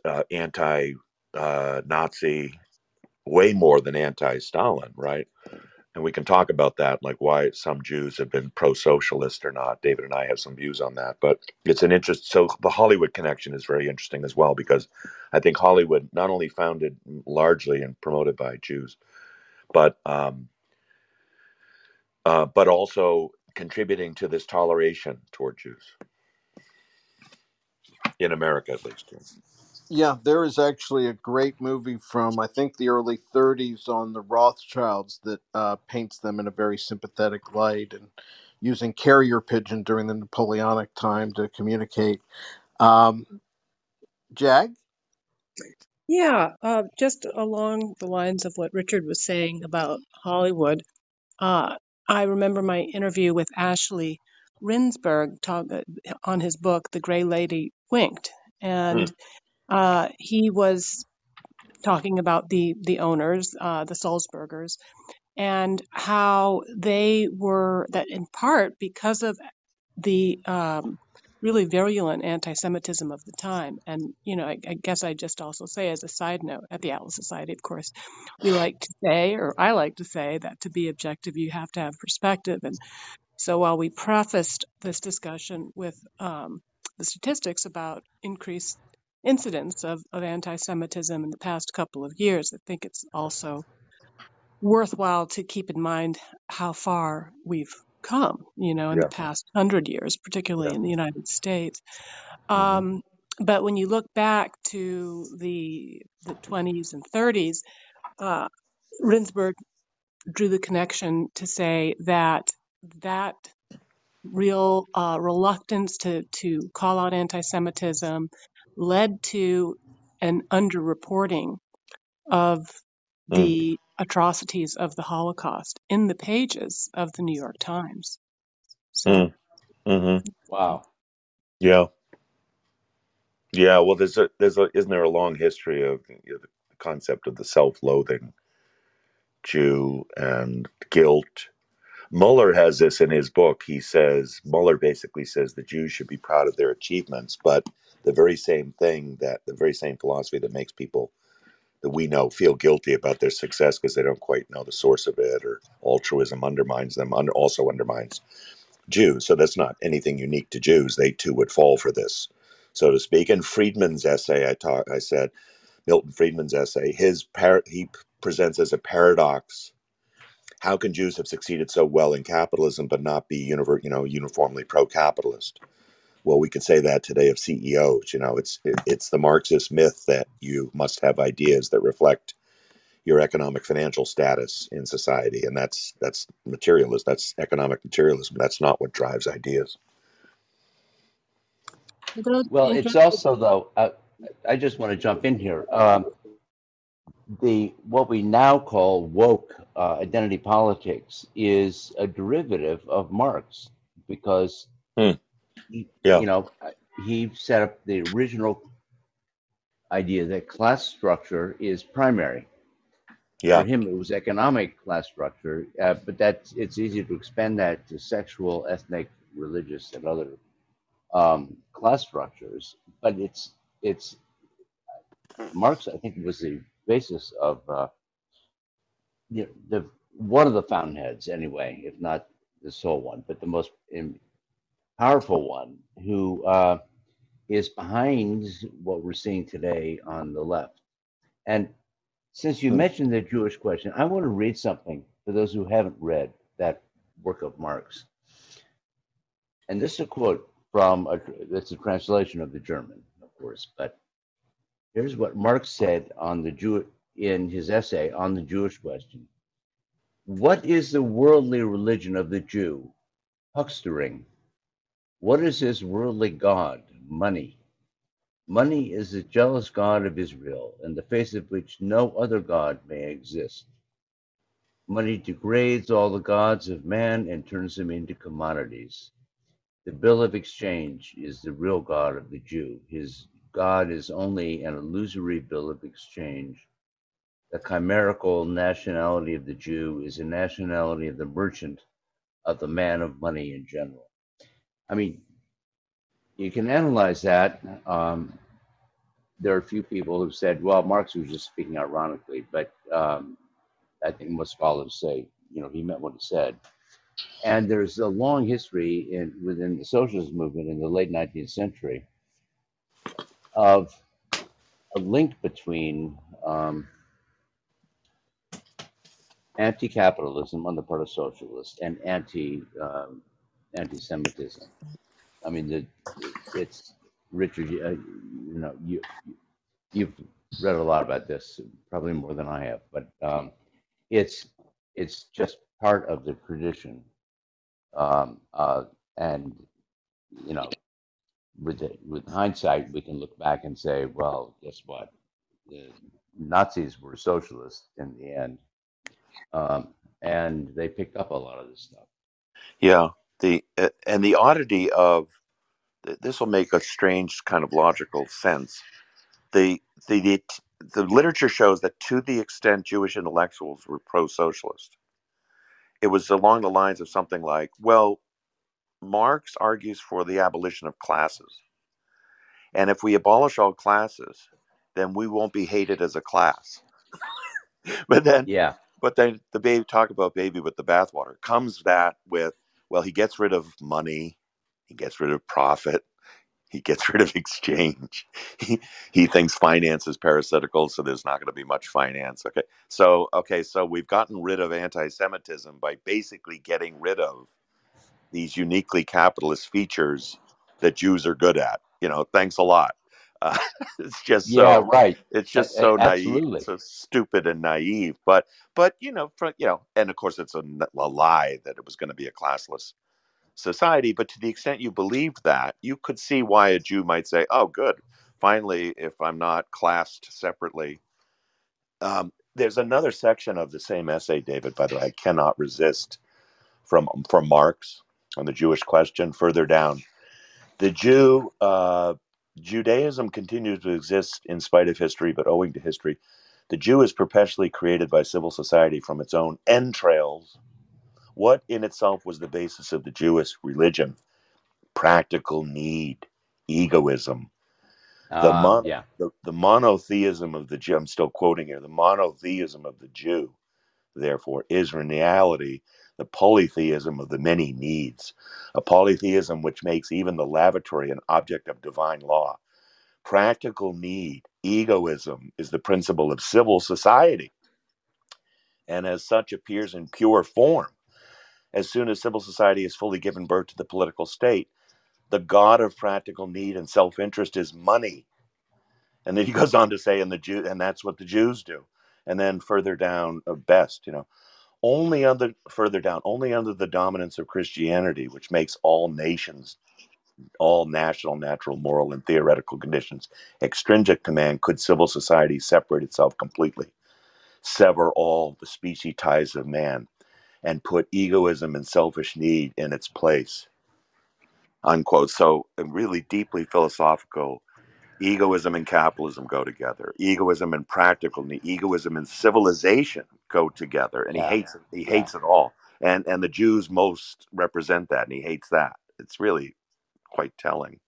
anti-Nazi, way more than anti-Stalin, right? And we can talk about that, like why some Jews have been pro-socialist or not. David and I have some views on that, but it's an interest. So the Hollywood connection is very interesting as well, because I think Hollywood not only founded largely and promoted by Jews, but also contributing to this toleration toward Jews in America, at least. Yeah, there is actually a great movie from I think the early 30s on the Rothschilds that paints them in a very sympathetic light and using carrier pigeon during the Napoleonic time to communicate. Jag? Yeah, just along the lines of what Richard was saying about Hollywood, uh, I remember my interview with Ashley Rinsberg on his book, The Gray Lady Winked. And he was talking about the owners, the Sulzbergers, and how they were, that in part because of the really virulent anti-Semitism of the time. And, I guess I'd just also say, as a side note, at the Atlas Society, of course, we like to say, or I like to say, that to be objective, you have to have perspective. And so while we prefaced this discussion with the statistics about increased incidents of anti-Semitism in the past couple of years, I think it's also worthwhile to keep in mind how far we've come, in Yeah. the past 100 years, particularly Yeah. in the United States. Mm-hmm. But when you look back to the 20s and 30s, Rinsberg drew the connection to say that real reluctance to call out anti-Semitism led to an underreporting of the atrocities of the Holocaust in the pages of the New York Times. So, Mm-hmm. Wow. Yeah. Yeah. Well, isn't there a long history of the concept of the self-loathing Jew and guilt? Mueller has this in his book. Mueller basically says the Jews should be proud of their achievements, but the very same philosophy that makes people that we know feel guilty about their success because they don't quite know the source of it, or altruism undermines them, also undermines Jews. So that's not anything unique to Jews. They too would fall for this, so to speak. And Friedman's essay, I said, Milton Friedman's essay, he presents as a paradox. How can Jews have succeeded so well in capitalism but not be uniformly pro-capitalist? Well, we could say that today of CEOs. It's the Marxist myth that you must have ideas that reflect your economic financial status in society, and that's materialism. That's economic materialism. That's not what drives ideas. Well, it's also though. I just want to jump in here. What we now call woke identity politics is a derivative of Marx, because Yeah. he set up the original idea that class structure is primary. Yeah. For him, it was economic class structure, but it's easy to expand that to sexual, ethnic, religious, and other class structures. But it's Marx, I think, was the basis of the one of the fountainheads, anyway, if not the sole one, but the most powerful one, who is behind what we're seeing today on the left. And since you mentioned the Jewish question, I want to read something for those who haven't read that work of Marx. And this is a quote from it's a translation of the German, of course, but here's what Marx said in his essay on the Jewish question. What is the worldly religion of the Jew? Huckstering. What is his worldly god? Money. Money is the jealous god of Israel, in the face of which no other god may exist. Money degrades all the gods of man and turns them into commodities. The bill of exchange is the real god of the Jew. His god is only an illusory bill of exchange. The chimerical nationality of the Jew is a nationality of the merchant, of the man of money in general. I mean, you can analyze that. There are a few people who've said, well, Marx was just speaking ironically, but I think most scholars say, he meant what he said. And there's a long history within the socialist movement in the late 19th century of a link between anti-capitalism on the part of socialists and anti-Semitism. I mean, it's Richard. You've read a lot about this, probably more than I have, but it's just part of the tradition, and with hindsight, we can look back and say, well, guess what? The Nazis were socialists in the end, and they picked up a lot of this stuff. Yeah, and the oddity of this will make a strange kind of logical sense. The literature shows that to the extent Jewish intellectuals were pro-socialist, it was along the lines of something like, well, Marx argues for the abolition of classes. And if we abolish all classes, then we won't be hated as a class. but then the baby, talk about baby with the bathwater, comes that with, well, he gets rid of money, he gets rid of profit, he gets rid of exchange. He thinks finance is parasitical, so there's not going to be much finance. So we've gotten rid of anti-Semitism by basically getting rid of these uniquely capitalist features that Jews are good at. Thanks a lot. It's just It's just so naive, so stupid and naive. But and of course it's a lie that it was going to be a classless society. But to the extent you believed that, you could see why a Jew might say, "Oh, good, finally, if I'm not classed separately." There's another section of the same essay, David, by the way, I cannot resist, from Marx on the Jewish question. Further down, Judaism continues to exist in spite of history, but owing to history, the Jew is perpetually created by civil society from its own entrails, What in itself was the basis of the Jewish religion? Practical need, egoism. Yeah. The monotheism of the Jew, I'm still quoting here, the monotheism of the Jew, therefore, is in reality the polytheism of the many needs, a polytheism which makes even the lavatory an object of divine law. Practical need, egoism, is the principle of civil society, and as such appears in pure form. As soon as civil society has fully given birth to the political state, the god of practical need and self-interest is money. And then he goes on to say, and that's what the Jews do. And then further down, best, only under the dominance of Christianity, which makes all nations, all national, natural, moral, and theoretical conditions extrinsic to man, could civil society separate itself completely, sever all the species ties of man, and put egoism and selfish need in its place. Unquote. So, a really deeply philosophical. Egoism and capitalism go together. Egoism and practical need, egoism and civilization go together. And he Yeah. hates it all. And the Jews most represent that, and he hates that. It's really quite telling.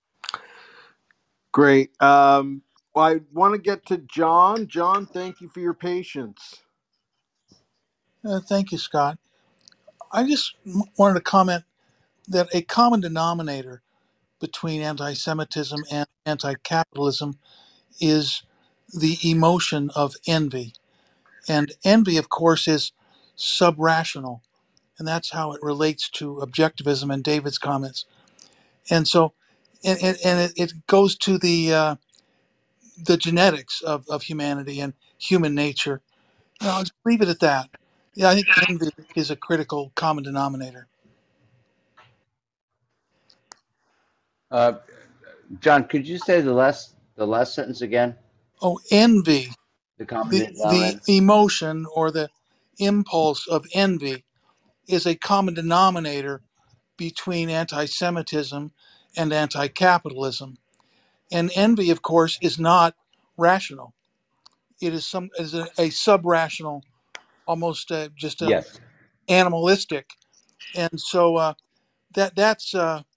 Great. I want to get to John. John, thank you for your patience. Thank you, Scott. I just wanted to comment that a common denominator between anti-Semitism and anti-capitalism is the emotion of envy. And envy, of course, is subrational. And that's how it relates to objectivism and David's comments. And so, it goes to the genetics of humanity and human nature. I'll just leave it at that. Yeah, I think envy is a critical common denominator. John, could you say the last sentence again? Oh, envy, The common the denominator. emotion or the impulse of envy is a common denominator between anti-Semitism and anti-capitalism. And envy, of course, is not rational. It is a sub-rational, almost just a Yes. animalistic. And so that's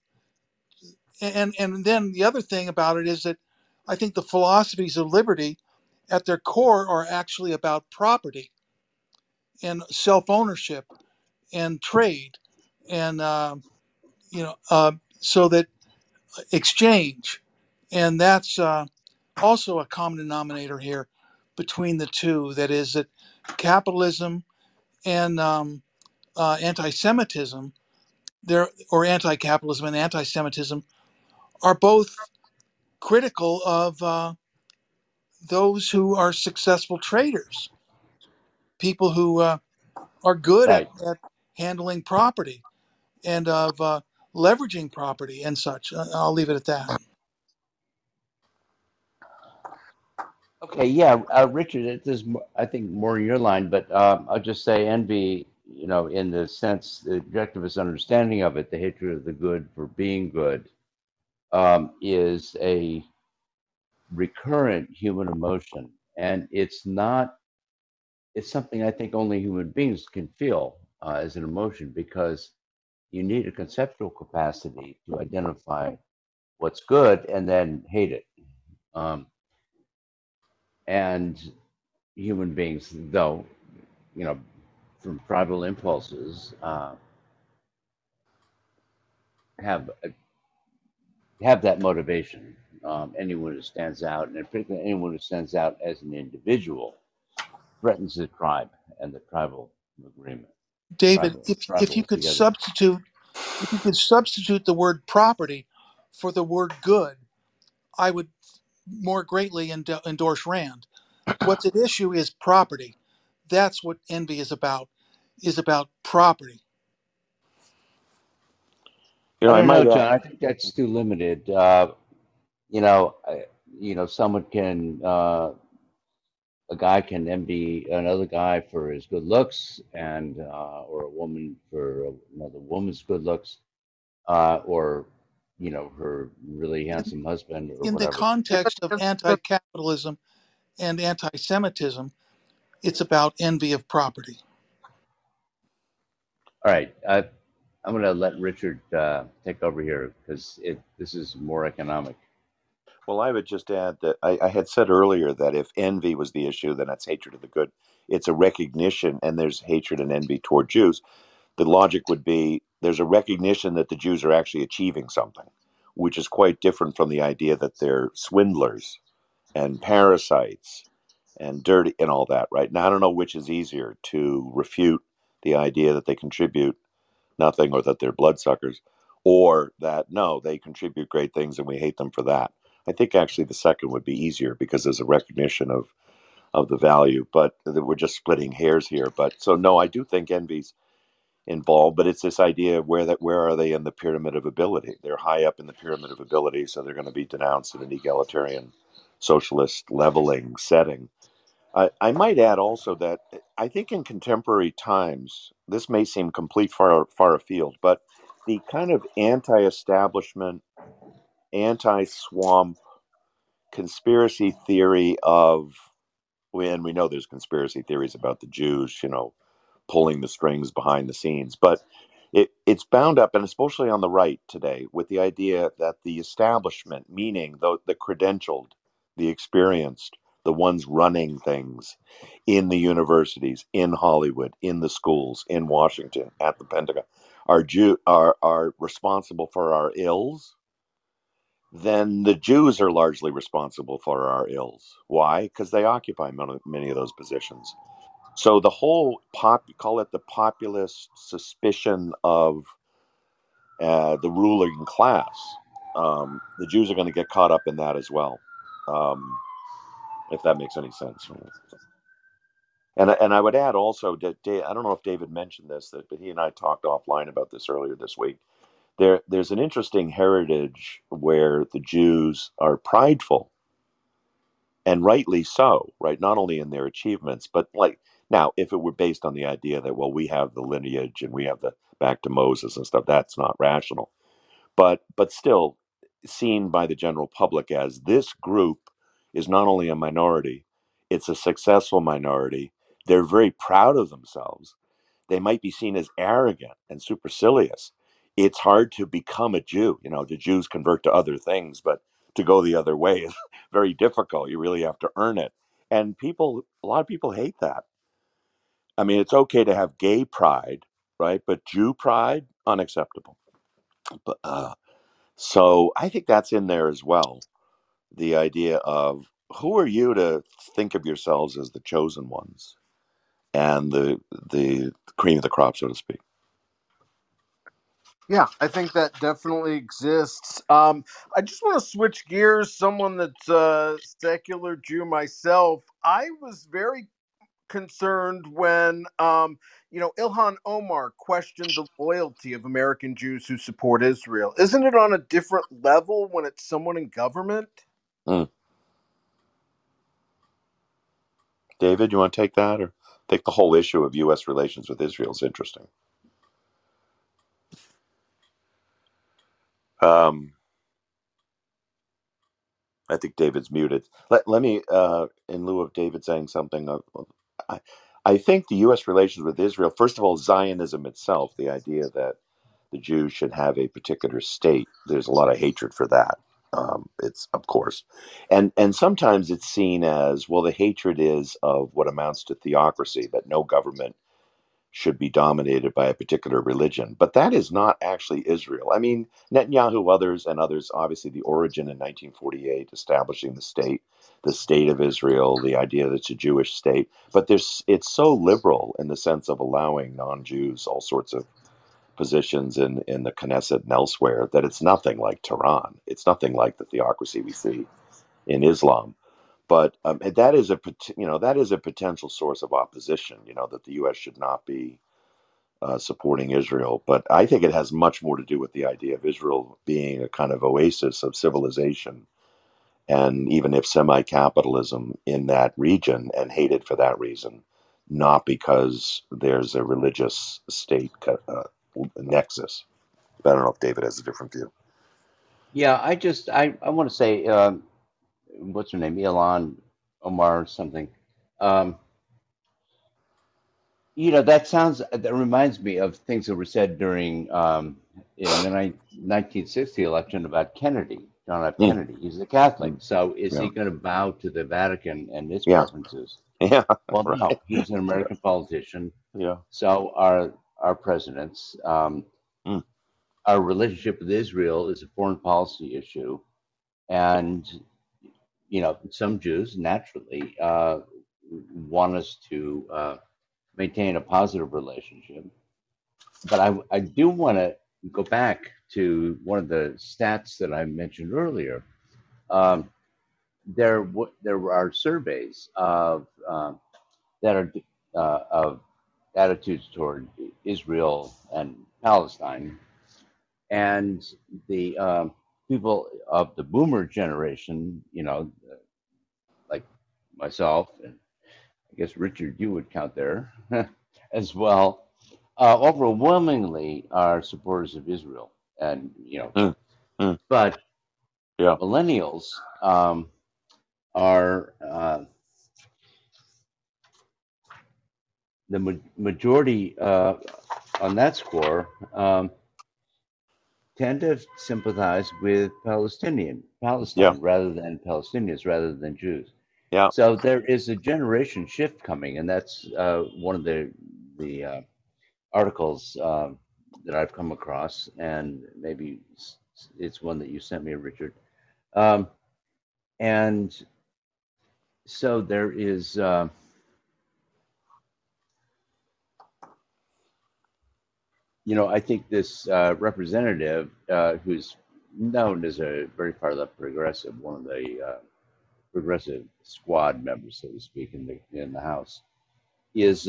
and then the other thing about it is that I think the philosophies of liberty at their core are actually about property and self-ownership and trade and so that exchange, and that's also a common denominator here between the two. That is that capitalism and anti-Semitism, or anti-capitalism and anti-Semitism, are both critical of those who are successful traders, people who are good Right. at handling property and of leveraging property and such. I'll leave it at that. Okay. Yeah. Richard, there's I think more in your line, but I'll just say envy. In the sense, the objectivist understanding of it, the hatred of the good for being good, is a recurrent human emotion, and it's not. It's something I think only human beings can feel as an emotion, because you need a conceptual capacity to identify what's good and then hate it. And human beings, though, from tribal impulses, have that motivation. Anyone who stands out, and particularly anyone who stands out as an individual, threatens the tribe and the tribal agreement. David, if you Tribal could together. substitute the word property for the word good, I would more greatly endorse Rand. What's at issue is property. That's what envy is about property. I I don't know, might John. add. I think that's too limited. Someone can, a guy can envy another guy for his good looks, and or a woman for another woman's good looks, or her really handsome husband or In the whatever. context of anti-capitalism and anti-Semitism, it's about envy of property. All right. I'm going to let Richard take over here because this is more economic. Well, I would just add that I had said earlier that if envy was the issue, then that's hatred of the good. It's a recognition, and there's hatred and envy toward Jews. The logic would be there's a recognition that the Jews are actually achieving something, which is quite different from the idea that they're swindlers and parasites and dirty and all that, right? Now, I don't know which is easier to refute the idea that they contribute nothing or that they're bloodsuckers, or that no, they contribute great things and we hate them for that. I think actually the second would be easier because there's a recognition of the value, but we're just splitting hairs here. But so no, I do think envy's involved, but it's this idea of where are they in the pyramid of ability? They're high up in the pyramid of ability, so they're going to be denounced in an egalitarian socialist leveling setting. I might add also that I think in contemporary times, this may seem complete far afield, but the kind of anti-establishment, anti-swamp conspiracy theory of, and we know there's conspiracy theories about the Jews, pulling the strings behind the scenes, but it's bound up, and especially on the right today, with the idea that the establishment, meaning the credentialed, the experienced, the ones running things in the universities, in Hollywood, in the schools, in Washington, at the Pentagon, are responsible for our ills. Then the Jews are largely responsible for our ills. Why? Because they occupy many of those positions. So the whole call it the populist suspicion of the ruling class, the Jews are going to get caught up in that as well, if that makes any sense. And I would add also that I don't know if David mentioned this, but he and I talked offline about this earlier this week. There's an interesting heritage where the Jews are prideful, and rightly so, right? Not only in their achievements, but like now, if it were based on the idea that, well, we have the lineage and we have the back to Moses and stuff, that's not rational. But still, seen by the general public as this group is not only a minority, it's a successful minority. They're very proud of themselves. They might be seen as arrogant and supercilious. It's hard to become a Jew. The Jews convert to other things, but to go the other way is very difficult. You really have to earn it. And a lot of people hate that. I mean, it's okay to have gay pride, right? But Jew pride, unacceptable. But, so I think that's in there as well. The idea of who are you to think of yourselves as the chosen ones and the cream of the crop, so to speak. Yeah, I think that definitely exists. I just want to switch gears. Someone that's a secular Jew myself, I was very concerned when, Ilhan Omar questioned the loyalty of American Jews who support Israel. Isn't it on a different level when it's someone in government? Mm. David, you want to take that, or think the whole issue of U.S. relations with Israel is interesting? I think David's muted. Let me, in lieu of David saying something, I, I think the U.S. relations with Israel, first of all, Zionism itself, the idea that the Jews should have a particular state, there's a lot of hatred for that. It's, of course, and sometimes it's seen as, well, the hatred is of what amounts to theocracy, that no government should be dominated by a particular religion. But that is not actually Israel. I mean, Netanyahu, others, obviously the origin in 1948, establishing the state of Israel, the idea that it's a Jewish state. But it's so liberal in the sense of allowing non-Jews all sorts of positions in the Knesset and elsewhere, that it's nothing like Tehran. It's nothing like the theocracy we see in Islam. But that is a potential source of opposition. That the U.S. should not be supporting Israel. But I think it has much more to do with the idea of Israel being a kind of oasis of civilization, and even if semi-capitalism in that region, and hated for that reason, not because there's a religious state nexus. I don't know if David has a different view. Yeah, I want to say, what's her name? Elon Omar or something. Um, That reminds me of things that were said during in the 1960 election about Kennedy, John F. Mm, Kennedy. He's a Catholic, mm, so is yeah, he going to bow to the Vatican and its yeah, preferences? yeah, Well, right, no, he's an yeah, American politician. yeah, So our presidents, mm, our relationship with Israel is a foreign policy issue, and some Jews naturally want us to maintain a positive relationship. But I do want to go back to one of the stats that I mentioned earlier. Um, there are surveys that are of attitudes toward Israel and Palestine, and the people of the Boomer generation, like myself, and I guess Richard, you would count there as well, overwhelmingly are supporters of Israel, and mm, mm, but yeah, millennials are the majority on that score. Tend to sympathize with yeah, Palestine rather than Palestinians rather than Jews. yeah, So there is a generation shift coming, and that's one of the articles that I've come across, and maybe it's one that you sent me, Richard. Um, and so there is, I think this representative who's known as a very far left progressive, one of the progressive squad members, so to speak, in the House, is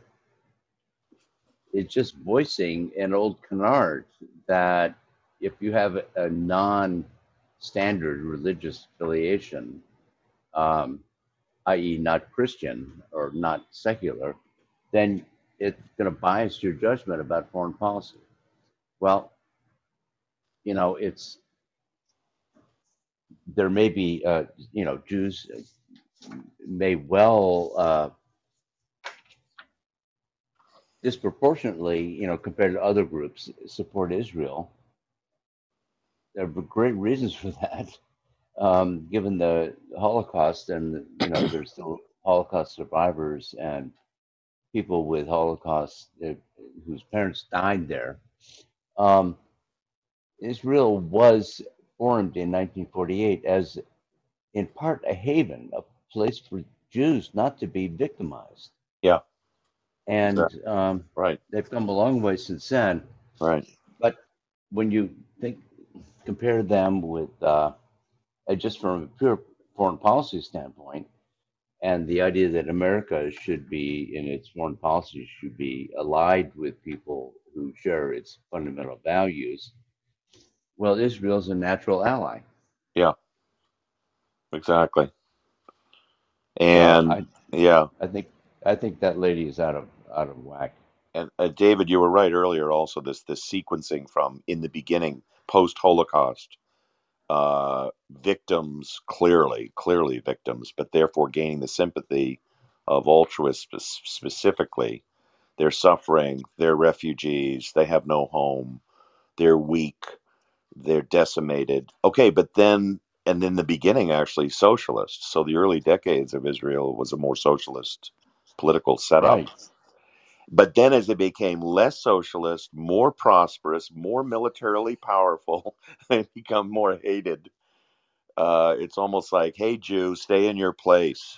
just voicing an old canard that if you have a non-standard religious affiliation, um, i.e., not Christian or not secular, then it's going to bias your judgment about foreign policy. Well, it's there may be Jews may well disproportionately, compared to other groups, support Israel. There are great reasons for that, given the Holocaust, and there's still Holocaust survivors and people with Holocaust whose parents died there. Um, Israel was formed in 1948 as, in part, a haven, a place for Jews not to be victimized, yeah, and exactly, right, they've come a long way since then. right, But when you compare them with just from a pure foreign policy standpoint, and the idea that America should be, in its foreign policy, should be allied with people who share its fundamental values. Well, Israel's a natural ally. yeah, exactly, So and yeah. I think I think that lady is out of whack. And David, you were right earlier. Also, this sequencing from in the beginning, post Holocaust, victims clearly victims, but therefore gaining the sympathy of altruists specifically. They're suffering. They're refugees. They have no home. They're weak. They're decimated. Okay, but then and in the beginning, actually, socialists. So the early decades of Israel was a more socialist political setup. Right. But then, as they became less socialist, more prosperous, more militarily powerful, they become more hated. It's almost like, hey, Jew, stay in your place,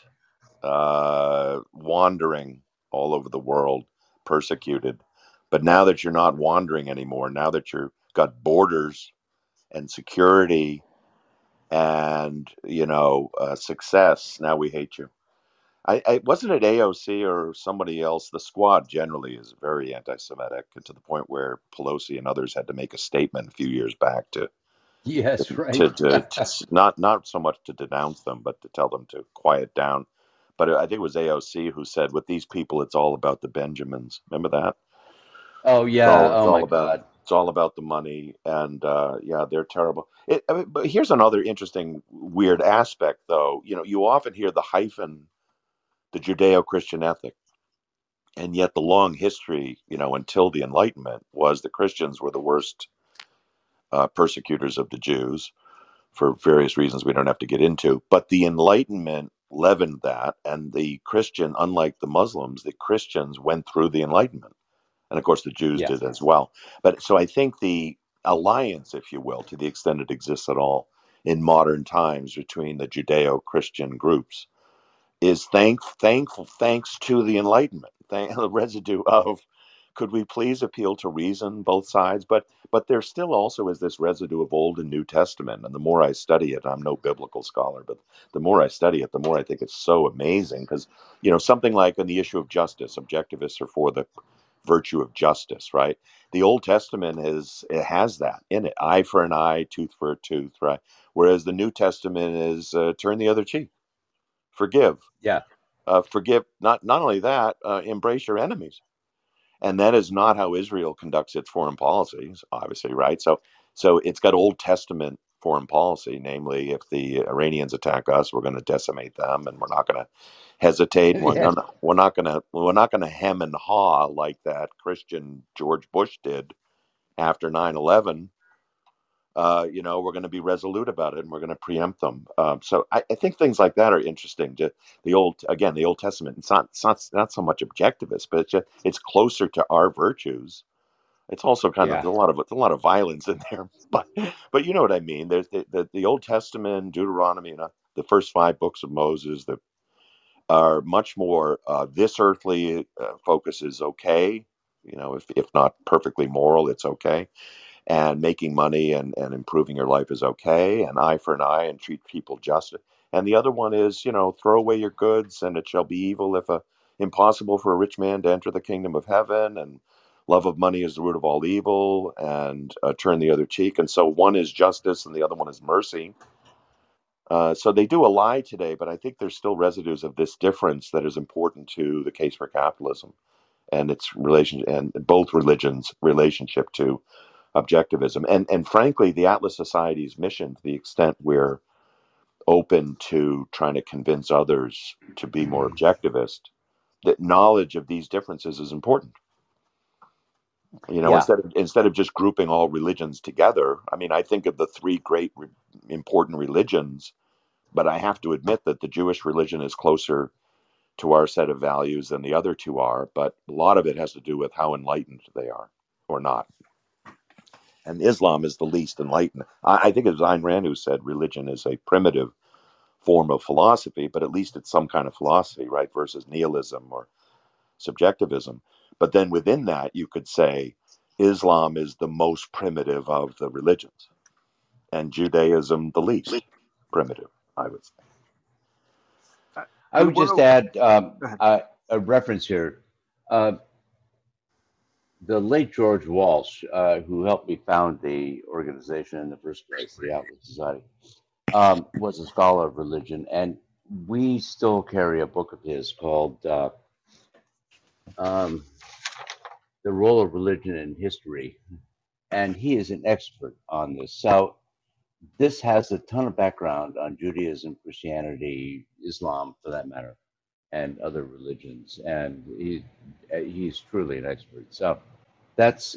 wandering all over the world, persecuted. But now that you're not wandering anymore, now that you've got borders and security and success, now we hate you. I wasn't it AOC or somebody else. The squad generally is very anti-Semitic, to the point where Pelosi and others had to make a statement a few years back to Yes. Right. not so much to denounce them, but to tell them to quiet down. But I think it was AOC who said, "With these people, it's all about the Benjamins." Remember that? Oh It's yeah. all it's Oh all my about God. it's all about the money, and yeah, they're terrible. But here's another interesting, weird aspect, though. You often hear the hyphen, the Judeo-Christian ethic. And yet the long history, until the Enlightenment, was the Christians were the worst persecutors of the Jews for various reasons we don't have to get into. But the Enlightenment leavened that, and the Christian, unlike the Muslims, the Christians went through the Enlightenment, and of course the Jews Yeah. did as well. But so I think the alliance, if you will, to the extent it exists at all in modern times between the Judeo-Christian groups is thankful thanks to the Enlightenment, the residue of could we please appeal to reason, both sides, but there still also is this residue of Old and New Testament, and the more I study it, I'm no biblical scholar, but the more I study it, the more I think it's so amazing because something like on the issue of justice, objectivists are for the virtue of justice, right? The Old Testament has that in it, eye for an eye, tooth for a tooth, right? Whereas the New Testament is turn the other cheek, forgive, Yeah. forgive. Not only that, embrace your enemies, and that is not how Israel conducts its foreign policies, obviously, right? So it's got Old Testament foreign policy, namely, if the Iranians attack us, we're going to decimate them, and we're not going to hesitate. Yeah. We're not going to hem and haw like that Christian George Bush did after 9/11. We're going to be resolute about it, and we're going to preempt them. So I think things like that are interesting. Just the Old Testament. It's not so much objectivist, but it's closer to our virtues. It's also kind of Yeah. a lot of violence in there, but you know what I mean. There's the Old Testament, Deuteronomy, the first five books of Moses that are much more this earthly focus is okay. If not perfectly moral, it's okay, and making money and improving your life is okay, and eye for an eye and treat people justly. And the other one is, throw away your goods, and it shall be evil if impossible for a rich man to enter the kingdom of heaven, and love of money is the root of all evil, and turn the other cheek. And so one is justice and the other one is mercy. So they do ally today, but I think there's still residues of this difference that is important to the case for capitalism and its relation and both religions' relationship to objectivism. And frankly, the Atlas Society's mission, to the extent we're open to trying to convince others to be more objectivist, that knowledge of these differences is important. Yeah. Instead of just grouping all religions together. I mean, I think of the three great important religions, but I have to admit that the Jewish religion is closer to our set of values than the other two are, but a lot of it has to do with how enlightened they are or not. And Islam is the least enlightened. I think it was Ayn Rand who said religion is a primitive form of philosophy, but at least it's some kind of philosophy, right? Versus nihilism or subjectivism. But then within that, you could say Islam is the most primitive of the religions, and Judaism the least primitive, I would say. I We would want just to add go ahead. a reference here. Uh, the late George Walsh, who helped me found the organization in the first place, the Atlas Society, was a scholar of religion, and we still carry a book of his called um, "The Role of Religion in History," and he is an expert on this. So this has a ton of background on Judaism, Christianity, Islam, for that matter, and other religions, and he's truly an expert. So that's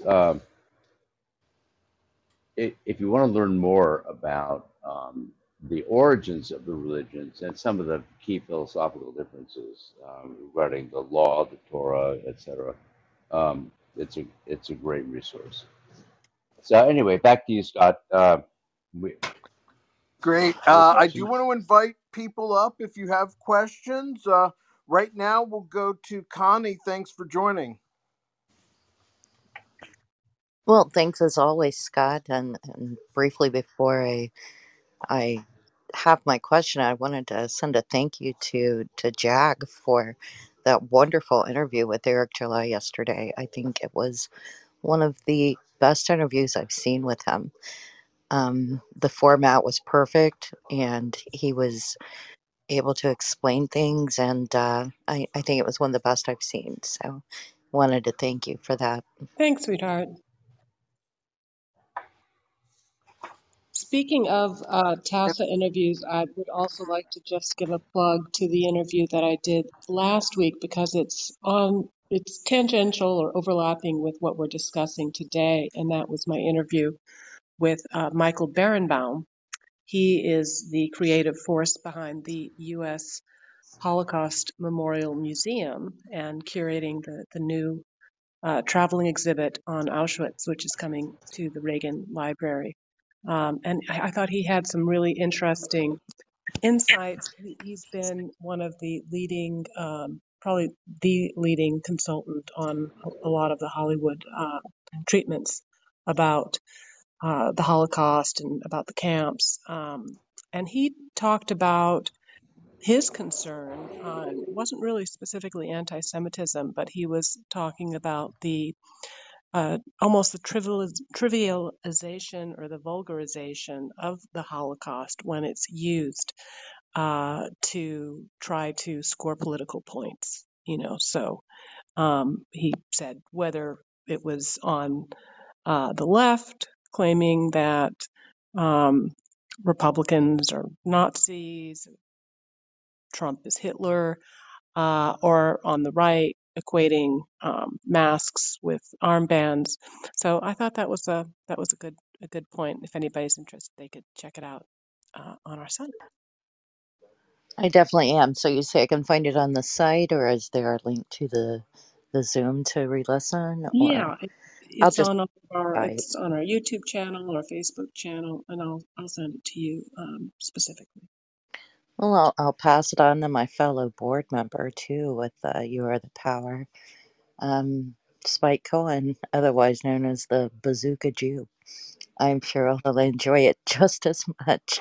if you want to learn more about the origins of the religions and some of the key philosophical differences regarding the law, the Torah, etc., it's a great resource. So anyway, back to you, Scott. We, Great. other I do questions? want to invite people up if you have questions. Right now, we'll go to Connie. Thanks for joining. Well, thanks as always, Scott. And briefly before I have my question, I wanted to send a thank you to Jag for that wonderful interview with Eric July yesterday. I think it was one of the best interviews I've seen with him. The format was perfect, and he was able to explain things, and I think it was one of the best I've seen. So, wanted to thank you for that. Thanks, sweetheart. Speaking of TASA interviews, I would also like to just give a plug to the interview that I did last week because it's on it's tangential or overlapping with what we're discussing today, and that was my interview with Michael Berenbaum. He is the creative force behind the U.S. Holocaust Memorial Museum and curating the new traveling exhibit on Auschwitz, which is coming to the Reagan Library. And I thought he had some really interesting insights. He's been one of the leading, probably the leading consultant on a lot of the Hollywood treatments about the Holocaust and about the camps. And he talked about his concern on, it wasn't really specifically anti-Semitism, but he was talking about the almost the trivialization or the vulgarization of the Holocaust when it's used to try to score political points. So he said whether it was on the left claiming that Republicans are Nazis, Trump is Hitler, or on the right equating masks with armbands. So I thought that was a good point. If anybody's interested, they could check it out on our site. I definitely am. So you say I can find it on the site, or is there a link to the Zoom to re-listen? Or Yeah, I'll it's just on our try. YouTube channel or Facebook channel, and I'll send it to you specifically. Well, I'll pass it on to my fellow board member too. With You Are the Power, Spike Cohen, otherwise known as the Bazooka Jew. I'm sure he'll enjoy it just as much.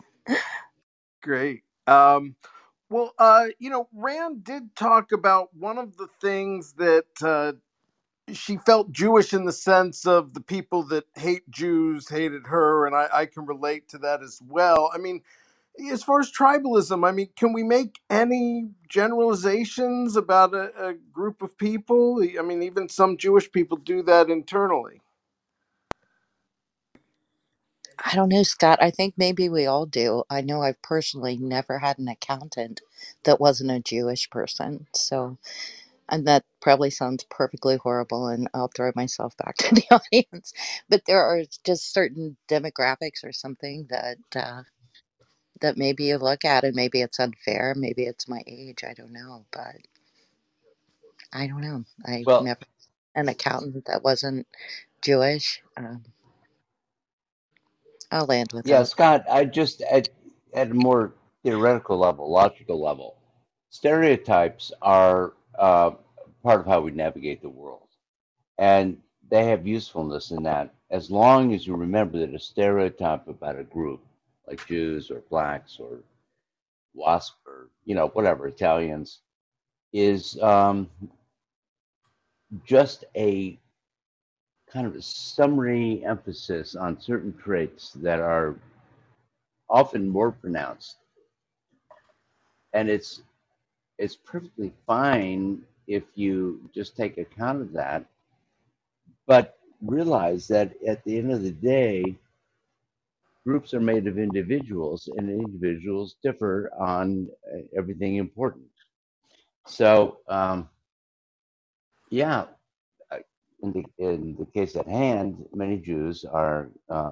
Great. Well, Rand did talk about one of the things that she felt Jewish in the sense of the people that hate Jews hated her, and I can relate to that as well. I mean, as far as tribalism, I mean, can we make any generalizations about a group of people? I mean, even some Jewish people do that internally. I don't know, Scott. I think maybe we all do. I know I've personally never had an accountant that wasn't a Jewish person. So, and that probably sounds perfectly horrible, and I'll throw myself back to the audience. But there are just certain demographics or something that maybe you look at and maybe it's unfair. Maybe it's my age. I don't know. But I don't know. I Well, never had an accountant that wasn't Jewish. I'll land with yeah, that. Scott, I just at a more theoretical level, logical level, stereotypes are part of how we navigate the world, and they have usefulness in that as long as you remember that a stereotype about a group, like Jews or blacks or WASP or whatever Italians, is just a kind of a summary emphasis on certain traits that are often more pronounced, and it's perfectly fine if you just take account of that, but realize that at the end of the day, groups are made of individuals, and individuals differ on everything important. So, yeah, in the case at hand, many Jews are,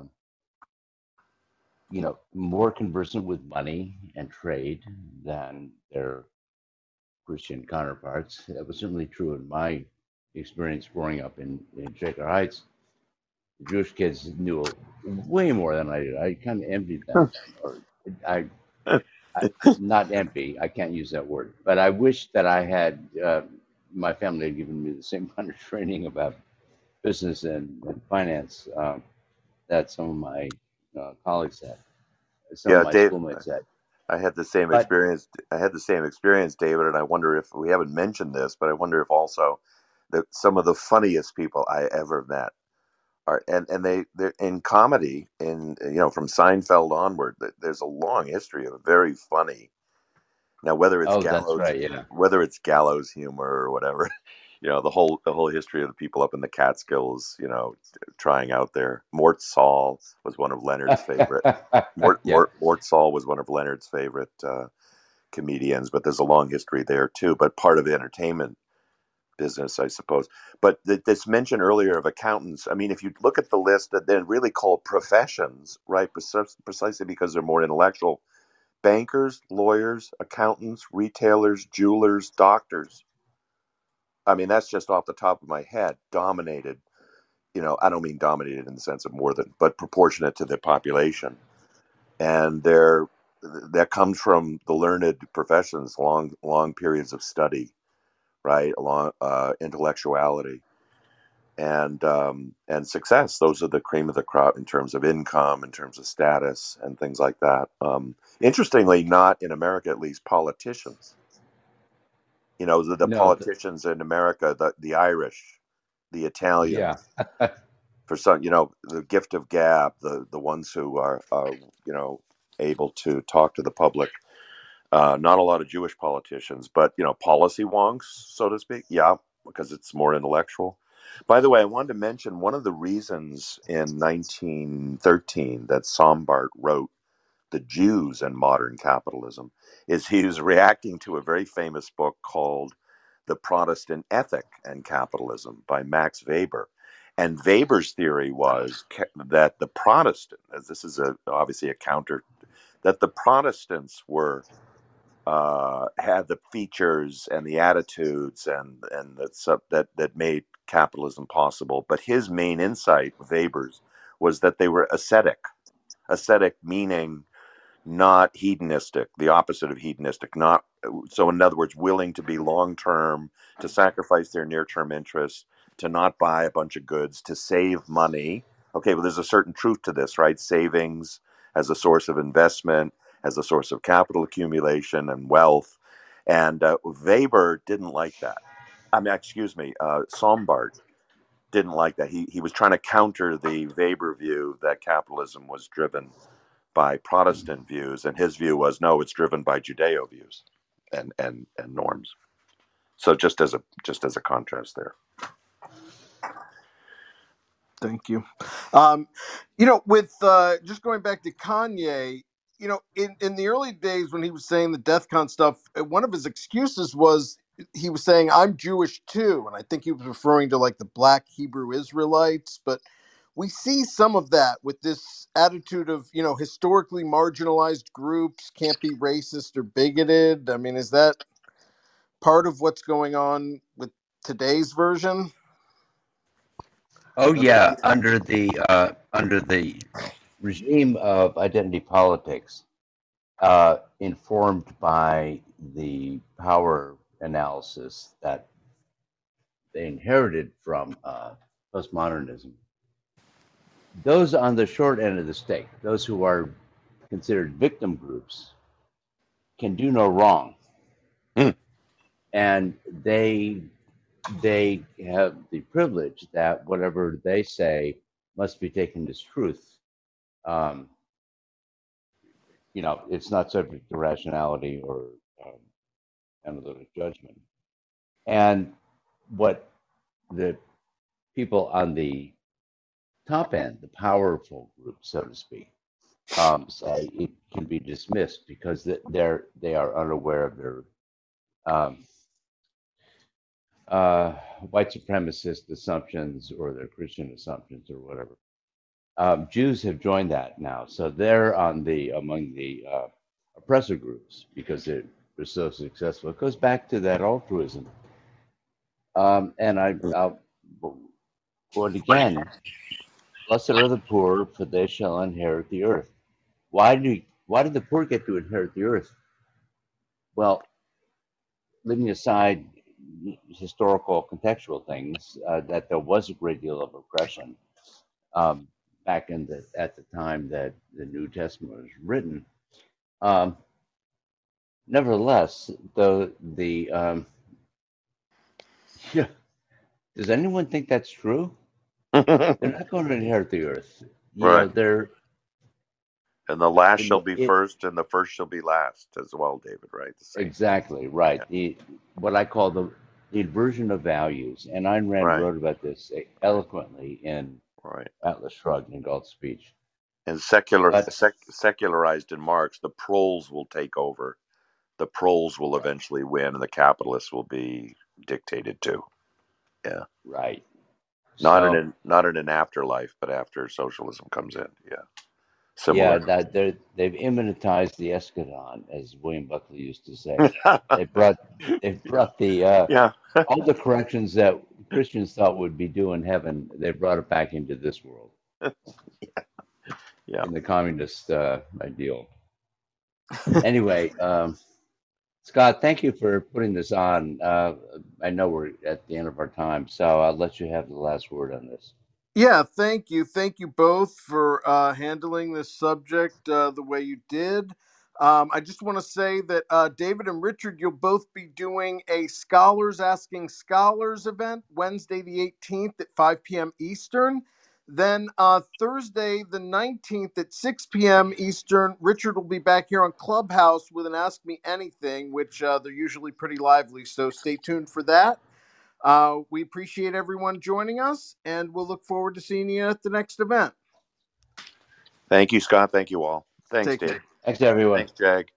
more conversant with money and trade than their Christian counterparts. That was certainly true in my experience growing up in Shaker Heights. The Jewish kids knew way more than I did. I kind of envied them, or I, I not envy. I can't use that word, but I wish that I had my family had given me the same kind of training about business and finance that some of my colleagues had, some of Yeah, my Dave, schoolmates had. I had the same But experience. I had the same experience, David, and I wonder if we haven't mentioned this, but I wonder if also that some of the funniest people I ever met are, and they're in comedy, from Seinfeld onward. There's a long history of very funny. Now, oh, that's right, yeah. whether it's gallows humor or whatever, the whole history of the people up in the Catskills, trying out there. Mort Saul was one of Leonard's favorite. Yeah. Mort Saul was one of Leonard's favorite comedians, but there's a long history there too. But part of the entertainment business, I suppose. But this mention earlier of accountants, I mean, if you look at the list that they're really called professions, right? Precisely because they're more intellectual. Bankers, lawyers, accountants, retailers, jewelers, doctors. I mean, that's just off the top of my head, dominated. I don't mean dominated in the sense of more than, but proportionate to the population. And that comes from the learned professions, long periods of study, right? Along intellectuality and success. Those are the cream of the crop in terms of income, in terms of status, and things like that. Interestingly, not in America, at least, politicians. The No, politicians in America, the Irish, the Italians, yeah. for some, the gift of gab, the ones who are able to talk to the public. Not a lot of Jewish politicians, but policy wonks, so to speak. Yeah, because it's more intellectual. By the way, I wanted to mention one of the reasons in 1913 that Sombart wrote "The Jews and Modern Capitalism" is he was reacting to a very famous book called "The Protestant Ethic and Capitalism" by Max Weber. And Weber's theory was that the Protestant, as this is obviously a counter, that the Protestants had the features and the attitudes and that made capitalism possible. But his main insight, Weber's, was that they were ascetic. Ascetic meaning not hedonistic, the opposite of hedonistic. Not so. In other words, willing to be long term, to sacrifice their near term interests, to not buy a bunch of goods, to save money. Okay, well, there's a certain truth to this, right? Savings as a source of investment, as a source of capital accumulation and wealth. And Weber didn't like that. I mean, excuse me, Sombart didn't like that. He was trying to counter the Weber view that capitalism was driven by Protestant views, and his view was no, it's driven by Judeo views and norms. So just as a contrast there. Thank you. With just going back to Kanye, in the early days when he was saying the DEF CON stuff, one of his excuses was he was saying, I'm Jewish too. And I think he was referring to like the Black Hebrew Israelites. But we see some of that with this attitude of, historically marginalized groups can't be racist or bigoted. I mean, is that part of what's going on with today's version? Oh yeah, under the regime of identity politics, informed by the power analysis that they inherited from postmodernism. Those on the short end of the stick, those who are considered victim groups, can do no wrong, and they have the privilege that whatever they say must be taken as truth. It's not subject to rationality or analytic judgment. And what the people on the top end, the powerful group, so to speak, say it can be dismissed because they are unaware of their white supremacist assumptions or their Christian assumptions or whatever. Jews have joined that now, so they're among the oppressor groups because they're so successful. It goes back to that altruism, and I'll quote again: "Blessed are the poor, for they shall inherit the earth." Why did the poor get to inherit the earth? Well, leaving aside historical contextual things, that there was a great deal of oppression back at the time that the New Testament was written. Nevertheless, does anyone think that's true? They're not going to inherit the earth. Right. They're And the last shall be it, first, and the first shall be last, as well, David. Right. exactly right. Yeah. What I call the inversion of values, and Ayn Rand Right. wrote about this eloquently in Right. Atlas Shrugged and Galt's speech. And secularized in Marx, the proles will take over. The proles will eventually win, and the capitalists will be dictated to. Yeah. Right. Not So in an afterlife, but after socialism comes in. Yeah. yeah, Similar. that they've immanentized the eschaton, as William Buckley used to say. They've brought the Yeah. all the corrections that Christians thought would be due in heaven. They brought it back into this world Yeah. in the communist ideal. Anyway, Scott, thank you for putting this on. I know we're at the end of our time, so I'll let you have the last word on this. Yeah, thank you. Thank you both for handling this subject the way you did. I just want to say that David and Richard, you'll both be doing a Scholars Asking Scholars event Wednesday the 18th at 5 p.m. Eastern. Then Thursday the 19th at 6 p.m. Eastern, Richard will be back here on Clubhouse with an Ask Me Anything, which they're usually pretty lively, so stay tuned for that. We appreciate everyone joining us, and we'll look forward to seeing you at the next event. Thank you, Scott. Thank you all. Thanks, Take care. Dave. Thanks, everyone. Thanks, Jag.